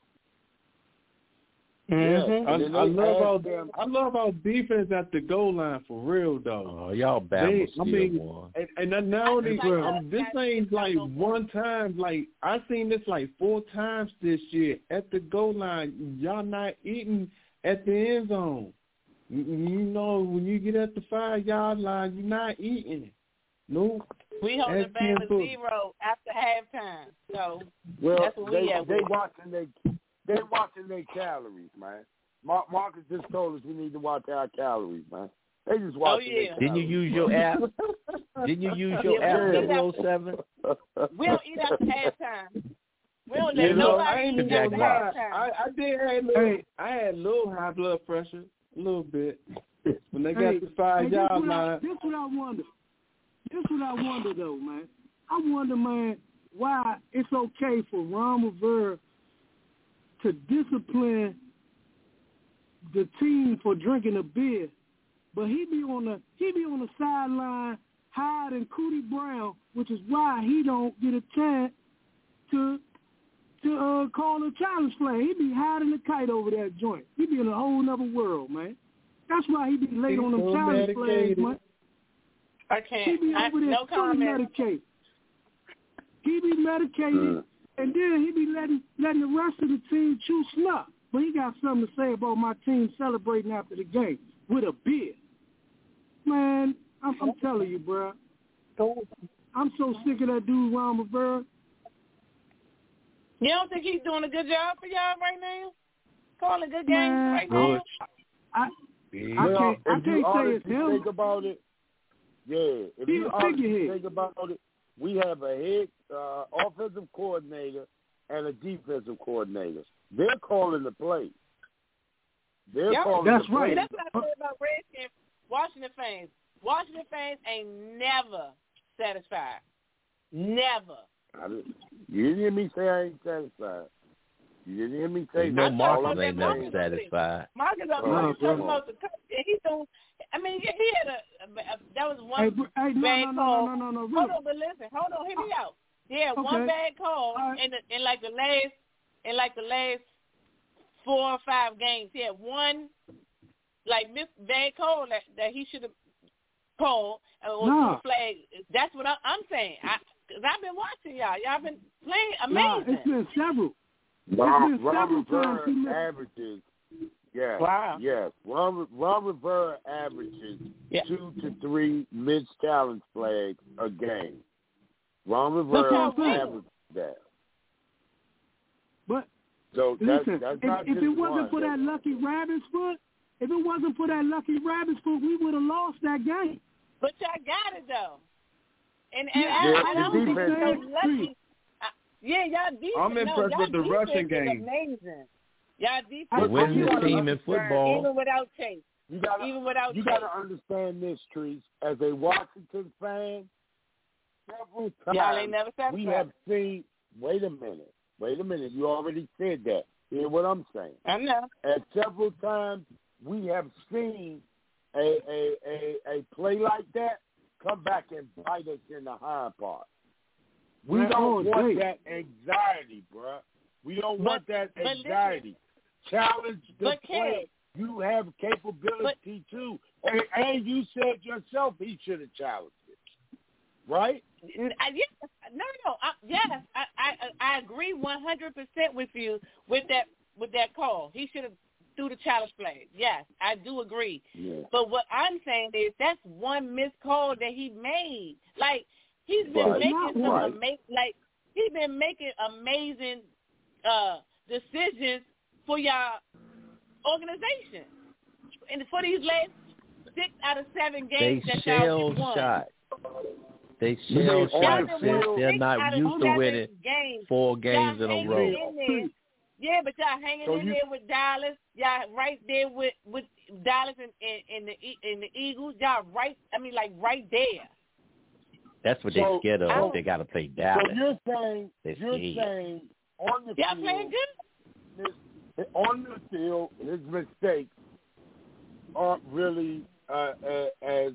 Mm-hmm. I love our defense at the goal line for real though. Oh, y'all Bama still won. And not only this ain't like one time. Like I seen this like 4 times this year at the goal line. Y'all not eating at the end zone. You know, when you get at the 5-yard line, you're not eating. Nope. We hold the Bama 0 after halftime. So that's what They're watching their calories, man. Marcus just told us we need to watch our calories, man. They just watching their calories. Didn't you use your app? Didn't you use your app 007? We don't eat after halftime. We don't let nobody eat after halftime. I had a little high blood pressure, a little bit. When they got the 5-yard line. This what I wonder, though, man. I wonder, man, why it's okay for Ron Rivera to discipline the team for drinking a beer, but he be on the sideline hiding Cootie Brown, which is why he don't get a chance to call a challenge flag. He be hiding the kite over that joint. He be in a whole nother world, man. That's why he be late on them challenge flags, man. I can't. He be over there fully medicated. He be medicated, and then he be letting the rest of the team chew snuff. But he got something to say about my team celebrating after the game with a beer. Man, I'm telling you, bro. I'm so sick of that dude, Ron Rivera. You don't think he's doing a good job for y'all right now? Calling good games right now? I can't say it's him. Think about it. Yeah, if you honestly think about it, we have a head offensive coordinator and a defensive coordinator. They're calling the plays. That's right. That's what I said about Redskins. Washington fans. Washington fans ain't never satisfied. Never. You didn't hear me say I ain't satisfied. You didn't hear me say no Marcus ain't never satisfied. Marcus talking about the coach. He don't. I mean, he had that was one bad call. No. Hold on, but listen. Hold on, hear me out. Yeah, one bad call in the last 4 or 5 games. He had one missed bad call that he should have called or flag. That's what I'm saying. Cause I've been watching y'all. Y'all been playing amazing. It's been several. Ron Rivera averages. Yes. Wow. Yes. Ron Rivera averages 2 to 3 missed challenge flags a game. Ron Rivera averages that. But so listen, that's not if it wasn't for that lucky rabbit's foot, we would have lost that game. But y'all got it though. And I don't think so lucky. Y'all defense. I'm impressed with the rushing game. Amazing. Y'all defense. Win the team in football. Even without Chase. You gotta understand this, Trees. As a Washington fan, several times we have seen. Wait a minute. You already said that. Hear what I'm saying? I know. And several times we have seen a play like that come back and bite us in the hind part. We don't want that anxiety, bruh. We don't want that anxiety. Challenge the play. You have capability too. And you said yourself he should have challenged it. Right? I agree 100% with you with that call. He should have threw the challenge play. Yes, I do agree. Yeah. But what I'm saying is that's one missed call that he made. Like he's been he's been making amazing decisions for y'all organization. And for these last 6 out of 7 games that y'all won. They shell shocked since they're not used to winning 4 games in a row. Yeah, but y'all hanging in there with Dallas. Y'all right there with Dallas and the Eagles. Y'all right there. That's what they're scared of. They got to play Dallas. So you're saying on the field, y'all playing good? On the field, his mistakes aren't really as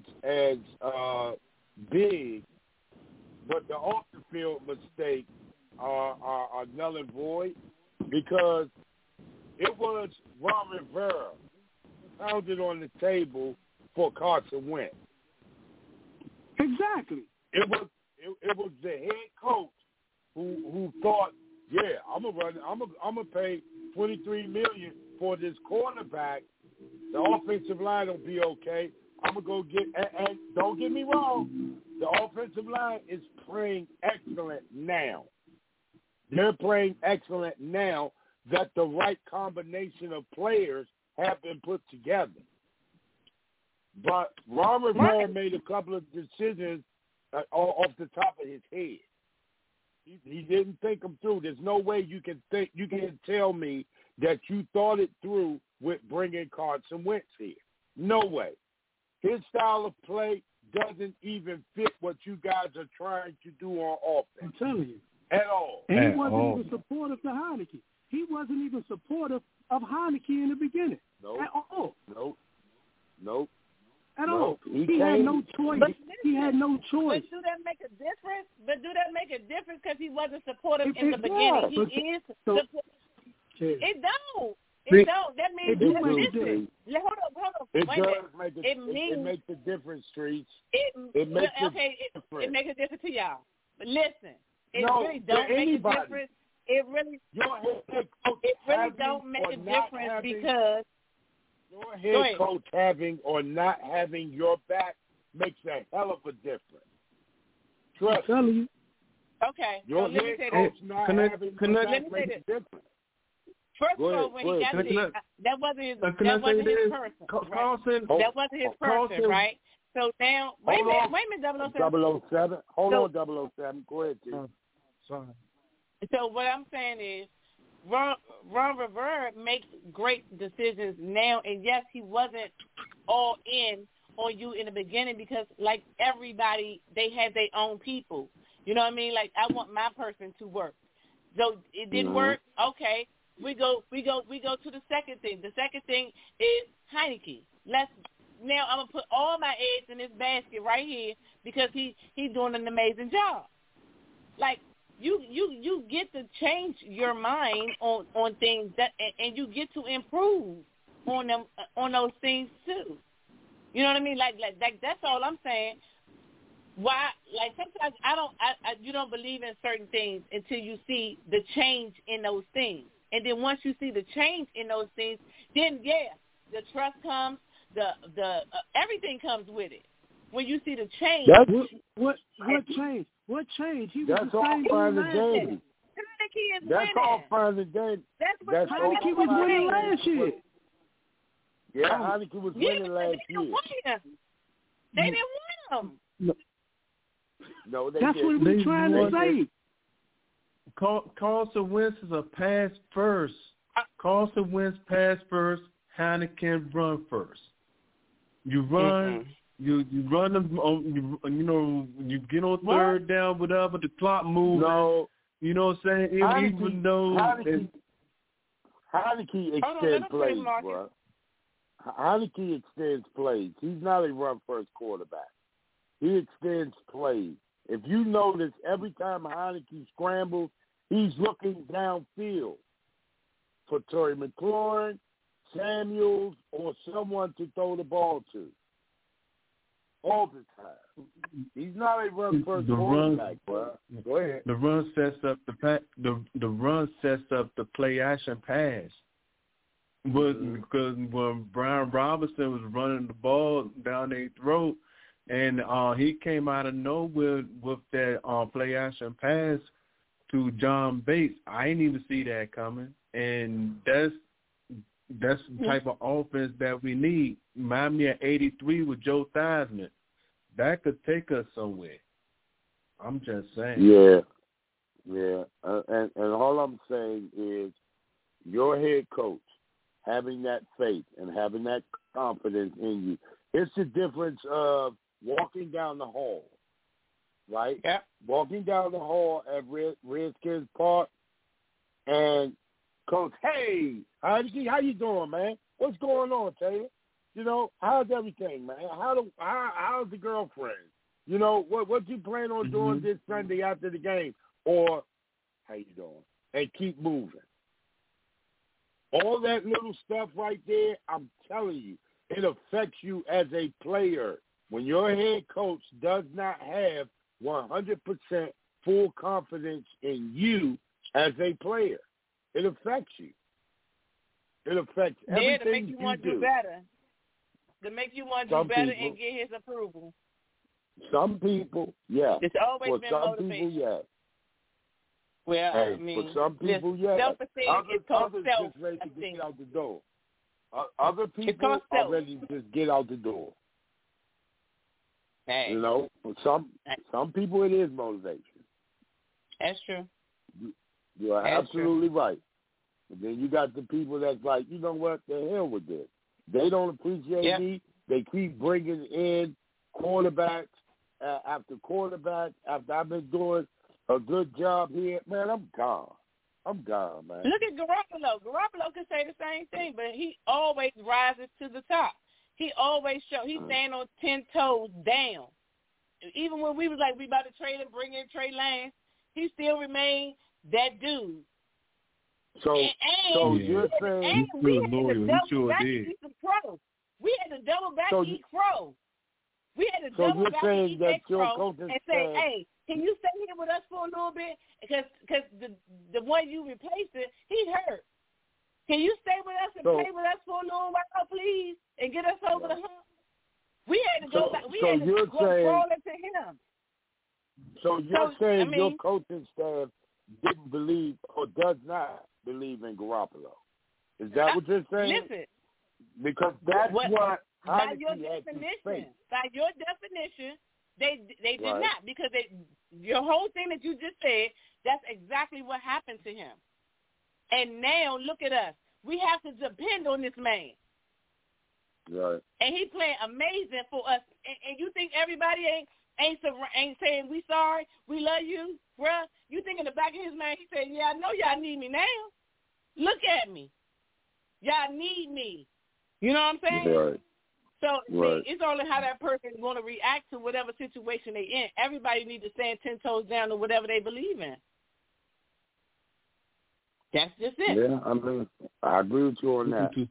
big, but the off the field mistakes are null and void because it was Ron Rivera who found it on the table for Carson Wentz. Exactly. It was the head coach who thought, I'm gonna pay $23 million for this quarterback. The offensive line will be okay. I'm gonna go get and don't get me wrong, the offensive line is playing excellent now. They're playing excellent now that the right combination of players have been put together. But Ron Rivera made a couple of decisions off the top of his head. He didn't think them through. There's no way you can tell me that you thought it through with bringing Carson Wentz here. No way. His style of play doesn't even fit what you guys are trying to do on offense. I'm telling you. At all. And he wasn't even supportive to Heineke. He wasn't even supportive of Heineke in the beginning. Nope. At all. Nope. At all. He had no choice. He had no choice. But do that make a because he wasn't supportive in the beginning? He is supportive. It don't. It don't. That means Hold on. It Wait does a minute. it makes a difference, Streets. It makes a difference to y'all. But listen, it really don't make a difference. It really don't make a difference because your head coach having or not having your back makes a hell of a difference. Trust me. Okay. Your so let me head say coach this. not having your back makes a difference. First of all, when he got there, that wasn't his person. Right? That wasn't his person, right? So now, wait a minute, 007. Hold on, 007. Go ahead, T. Sorry. So what I'm saying is, Ron Rivera makes great decisions now, and yes, he wasn't all in on you in the beginning because, like everybody, they have their own people. You know what I mean? Like I want my person to work. So it didn't work. Okay, we go to the second thing. The second thing is Heinicke. Now I'm gonna put all my eggs in this basket right here because he's doing an amazing job. Like you get to change your mind on things that and you get to improve on them on those things too. You know what I mean? Like that's all I'm saying. Why? Like sometimes you don't believe in certain things until you see the change in those things, and then once you see the change in those things, then the trust comes, the everything comes with it. When you see the change, what change? What change? He was that's the same all fine and dandy. That's all fine and dandy. That's Heinicke was winning last year. Yeah, Heinicke was winning last year. They didn't win him. No, they That's didn't. what we're trying to say. Carlson Wentz is a pass first. Carlson Wentz pass first. Heinicke run first. You run. You run them. You get on third down, whatever. The clock moves. No. You know what I'm saying? Even though Heinicke extends plays, bro. Heinicke extends plays. He's not a run first quarterback. He extends plays. If you notice, every time Heinicke scrambles, he's looking downfield for Terry McLaurin, Samuels, or someone to throw the ball to. All the time. He's not a run first quarterback, bro. Go ahead. The run sets up the run sets up the play action pass. But because when Brian Robinson was running the ball down their throat, and he came out of nowhere with that play action pass to John Bates, I didn't even see that coming, and that's the type of offense that we need. Remind me of '83 with Joe Theismann. That could take us somewhere. I'm just saying. Yeah. And all I'm saying is your head coach having that faith and having that confidence in you. It's the difference of walking down the hall, right? Yeah. Walking down the hall at Redskins Park and Coach, hey, Heinicke, how you doing, man? What's going on, Taylor? You know, how's everything, man? How's the girlfriend? You know, what you plan on doing this Sunday after the game? Or how you doing? And keep moving. All that little stuff right there, I'm telling you, it affects you as a player. When your head coach does not have 100% full confidence in you as a player, it affects you. It affects everything to make you want to do better. To make you want to do better and get his approval. Some people, yeah. It's always been some motivation. people, yeah. Well, hey, I mean, for some people, yeah. Self-esteem is called others just ready to get out the door. Other people are ready to just get out the door. Hey. You know, for some people it is motivation. That's true. You are absolutely right. And then you got the people that's like, you know what, the hell with this. They don't appreciate me. They keep bringing in quarterbacks after quarterback after I've been doing a good job here. Man, I'm gone. I'm gone, man. Look at Garoppolo. Garoppolo can say the same thing, but he always rises to the top. He always he's standing on 10 toes down. Even when we was like, we about to trade and bring in Trey Lance, he still remained that dude. So you're saying we had to double back and eat crow. We had to double back and eat that crow and say, hey, can you stay here with us for a little bit? Because the one you replaced it, he hurt. Can you stay with us and play with us for a little while, please, and get us over the hump? We had to go back. We had to go crawl into him. So you're saying your coaching staff didn't believe or does not believe in Garoppolo? Is that what you're saying? Listen. Because that's what by your definition, they did not, because your whole thing that you just said, that's exactly what happened to him. And now look at us. We have to depend on this man. Right. And he playing amazing for us. And you think everybody ain't saying we sorry, we love you, bruh? You think in the back of his mind he said, yeah, I know y'all need me now. Look at me. Y'all need me. You know what I'm saying? Right. So see, it's only how that person is going to react to whatever situation they in. Everybody needs to stand 10 toes down to whatever they believe in. That's just it. Yeah, I mean, I agree with you on that.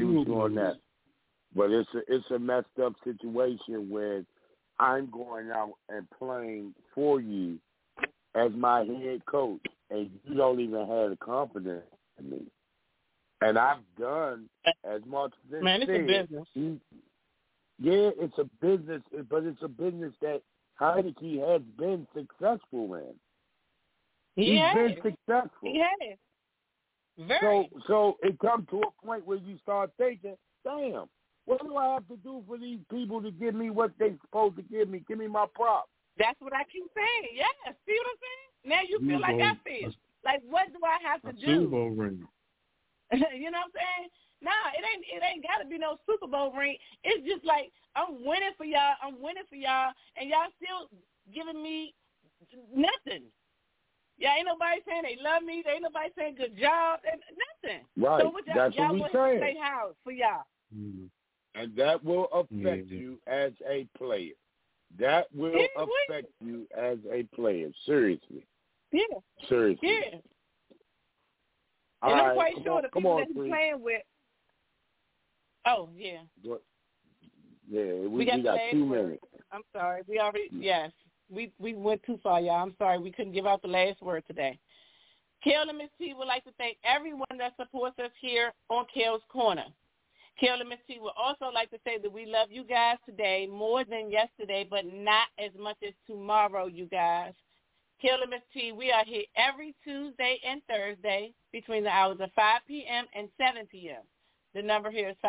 But it's a messed up situation where I'm going out and playing for you as my head coach, and you don't even have the confidence in me. And I've done as much as man, it's a business. Yeah, it's a business, but it's a business that Heineke has been successful in. He's been successful. He has. Very. So it comes to a point where you start thinking, damn, what do I have to do for these people to give me what they're supposed to give me? Give me my props. That's what I keep saying. Yeah, see what I'm saying? Now you feel like I feel. Like, what do I have to do? Super Bowl ring. You know what I'm saying? Nah, it ain't got to be no Super Bowl ring. It's just like I'm winning for y'all, and y'all still giving me nothing. Yeah, ain't nobody saying they love me. There ain't nobody saying good job. Nothing. Right. So what That's what we saying. Say how for y'all. Mm-hmm. And that will affect you as a player. That will affect you as a player. Seriously. Yeah. Seriously. Yeah. All and I'm right, quite sure the people that he's playing with. Oh, yeah. Yeah, we got 2 minutes. I'm sorry. We already, yes. We went too far, y'all. I'm sorry. We couldn't give out the last word today. Kel and Miss T would like to thank everyone that supports us here on Kel's Corner. Kel and Miss T would also like to say that we love you guys today more than yesterday, but not as much as tomorrow, you guys. Kel and Miss T, we are here every Tuesday and Thursday between the hours of 5 p.m. and 7 p.m. The number here is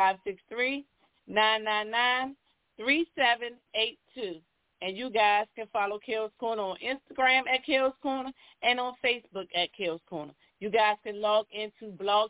563-999-3782. And you guys can follow Kel's Corner on Instagram at Kel's Corner and on Facebook at Kel's Corner. You guys can log into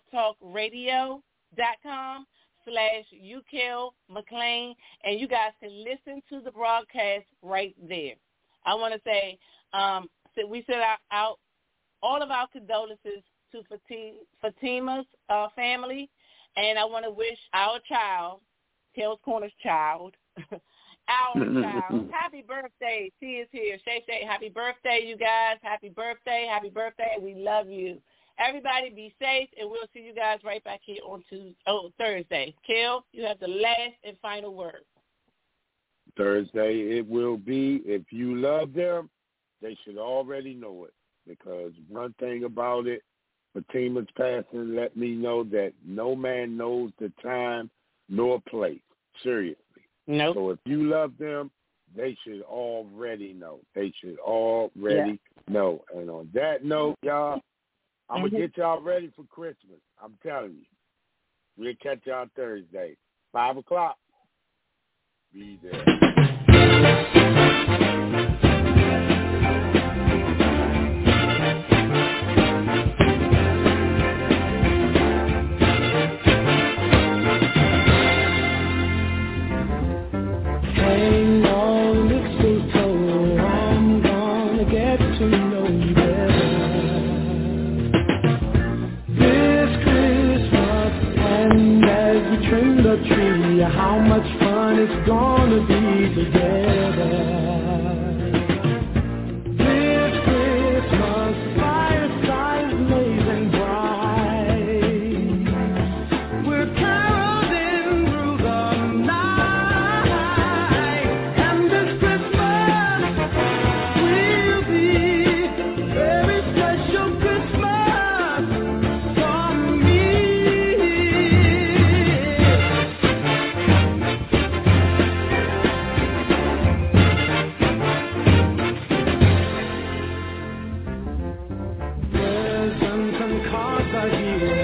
blogtalkradio.com/UKelMcLean, and you guys can listen to the broadcast right there. I want to say we send out all of our condolences to Fatima's family, and I want to wish our child, Kel's Corner's child, our child, happy birthday. She is here. Shay, happy birthday, you guys. Happy birthday. Happy birthday. We love you. Everybody be safe, and we'll see you guys right back here on Thursday. Kel, you have the last and final word. Thursday it will be, if you love them, they should already know it. Because one thing about it, Fatima's passing let me know that no man knows the time nor place. Seriously. Nope. So if you love them, they should already know. They should already know. And on that note, y'all, I'm going to get y'all ready for Christmas. I'm telling you. We'll catch y'all Thursday, 5 o'clock. Be there. Hang on, mistletoe, I'm gonna get to know you better this Christmas. And as we trim the tree, how much fun it's gonna be together. This Christmas, fireside blazing bright. here.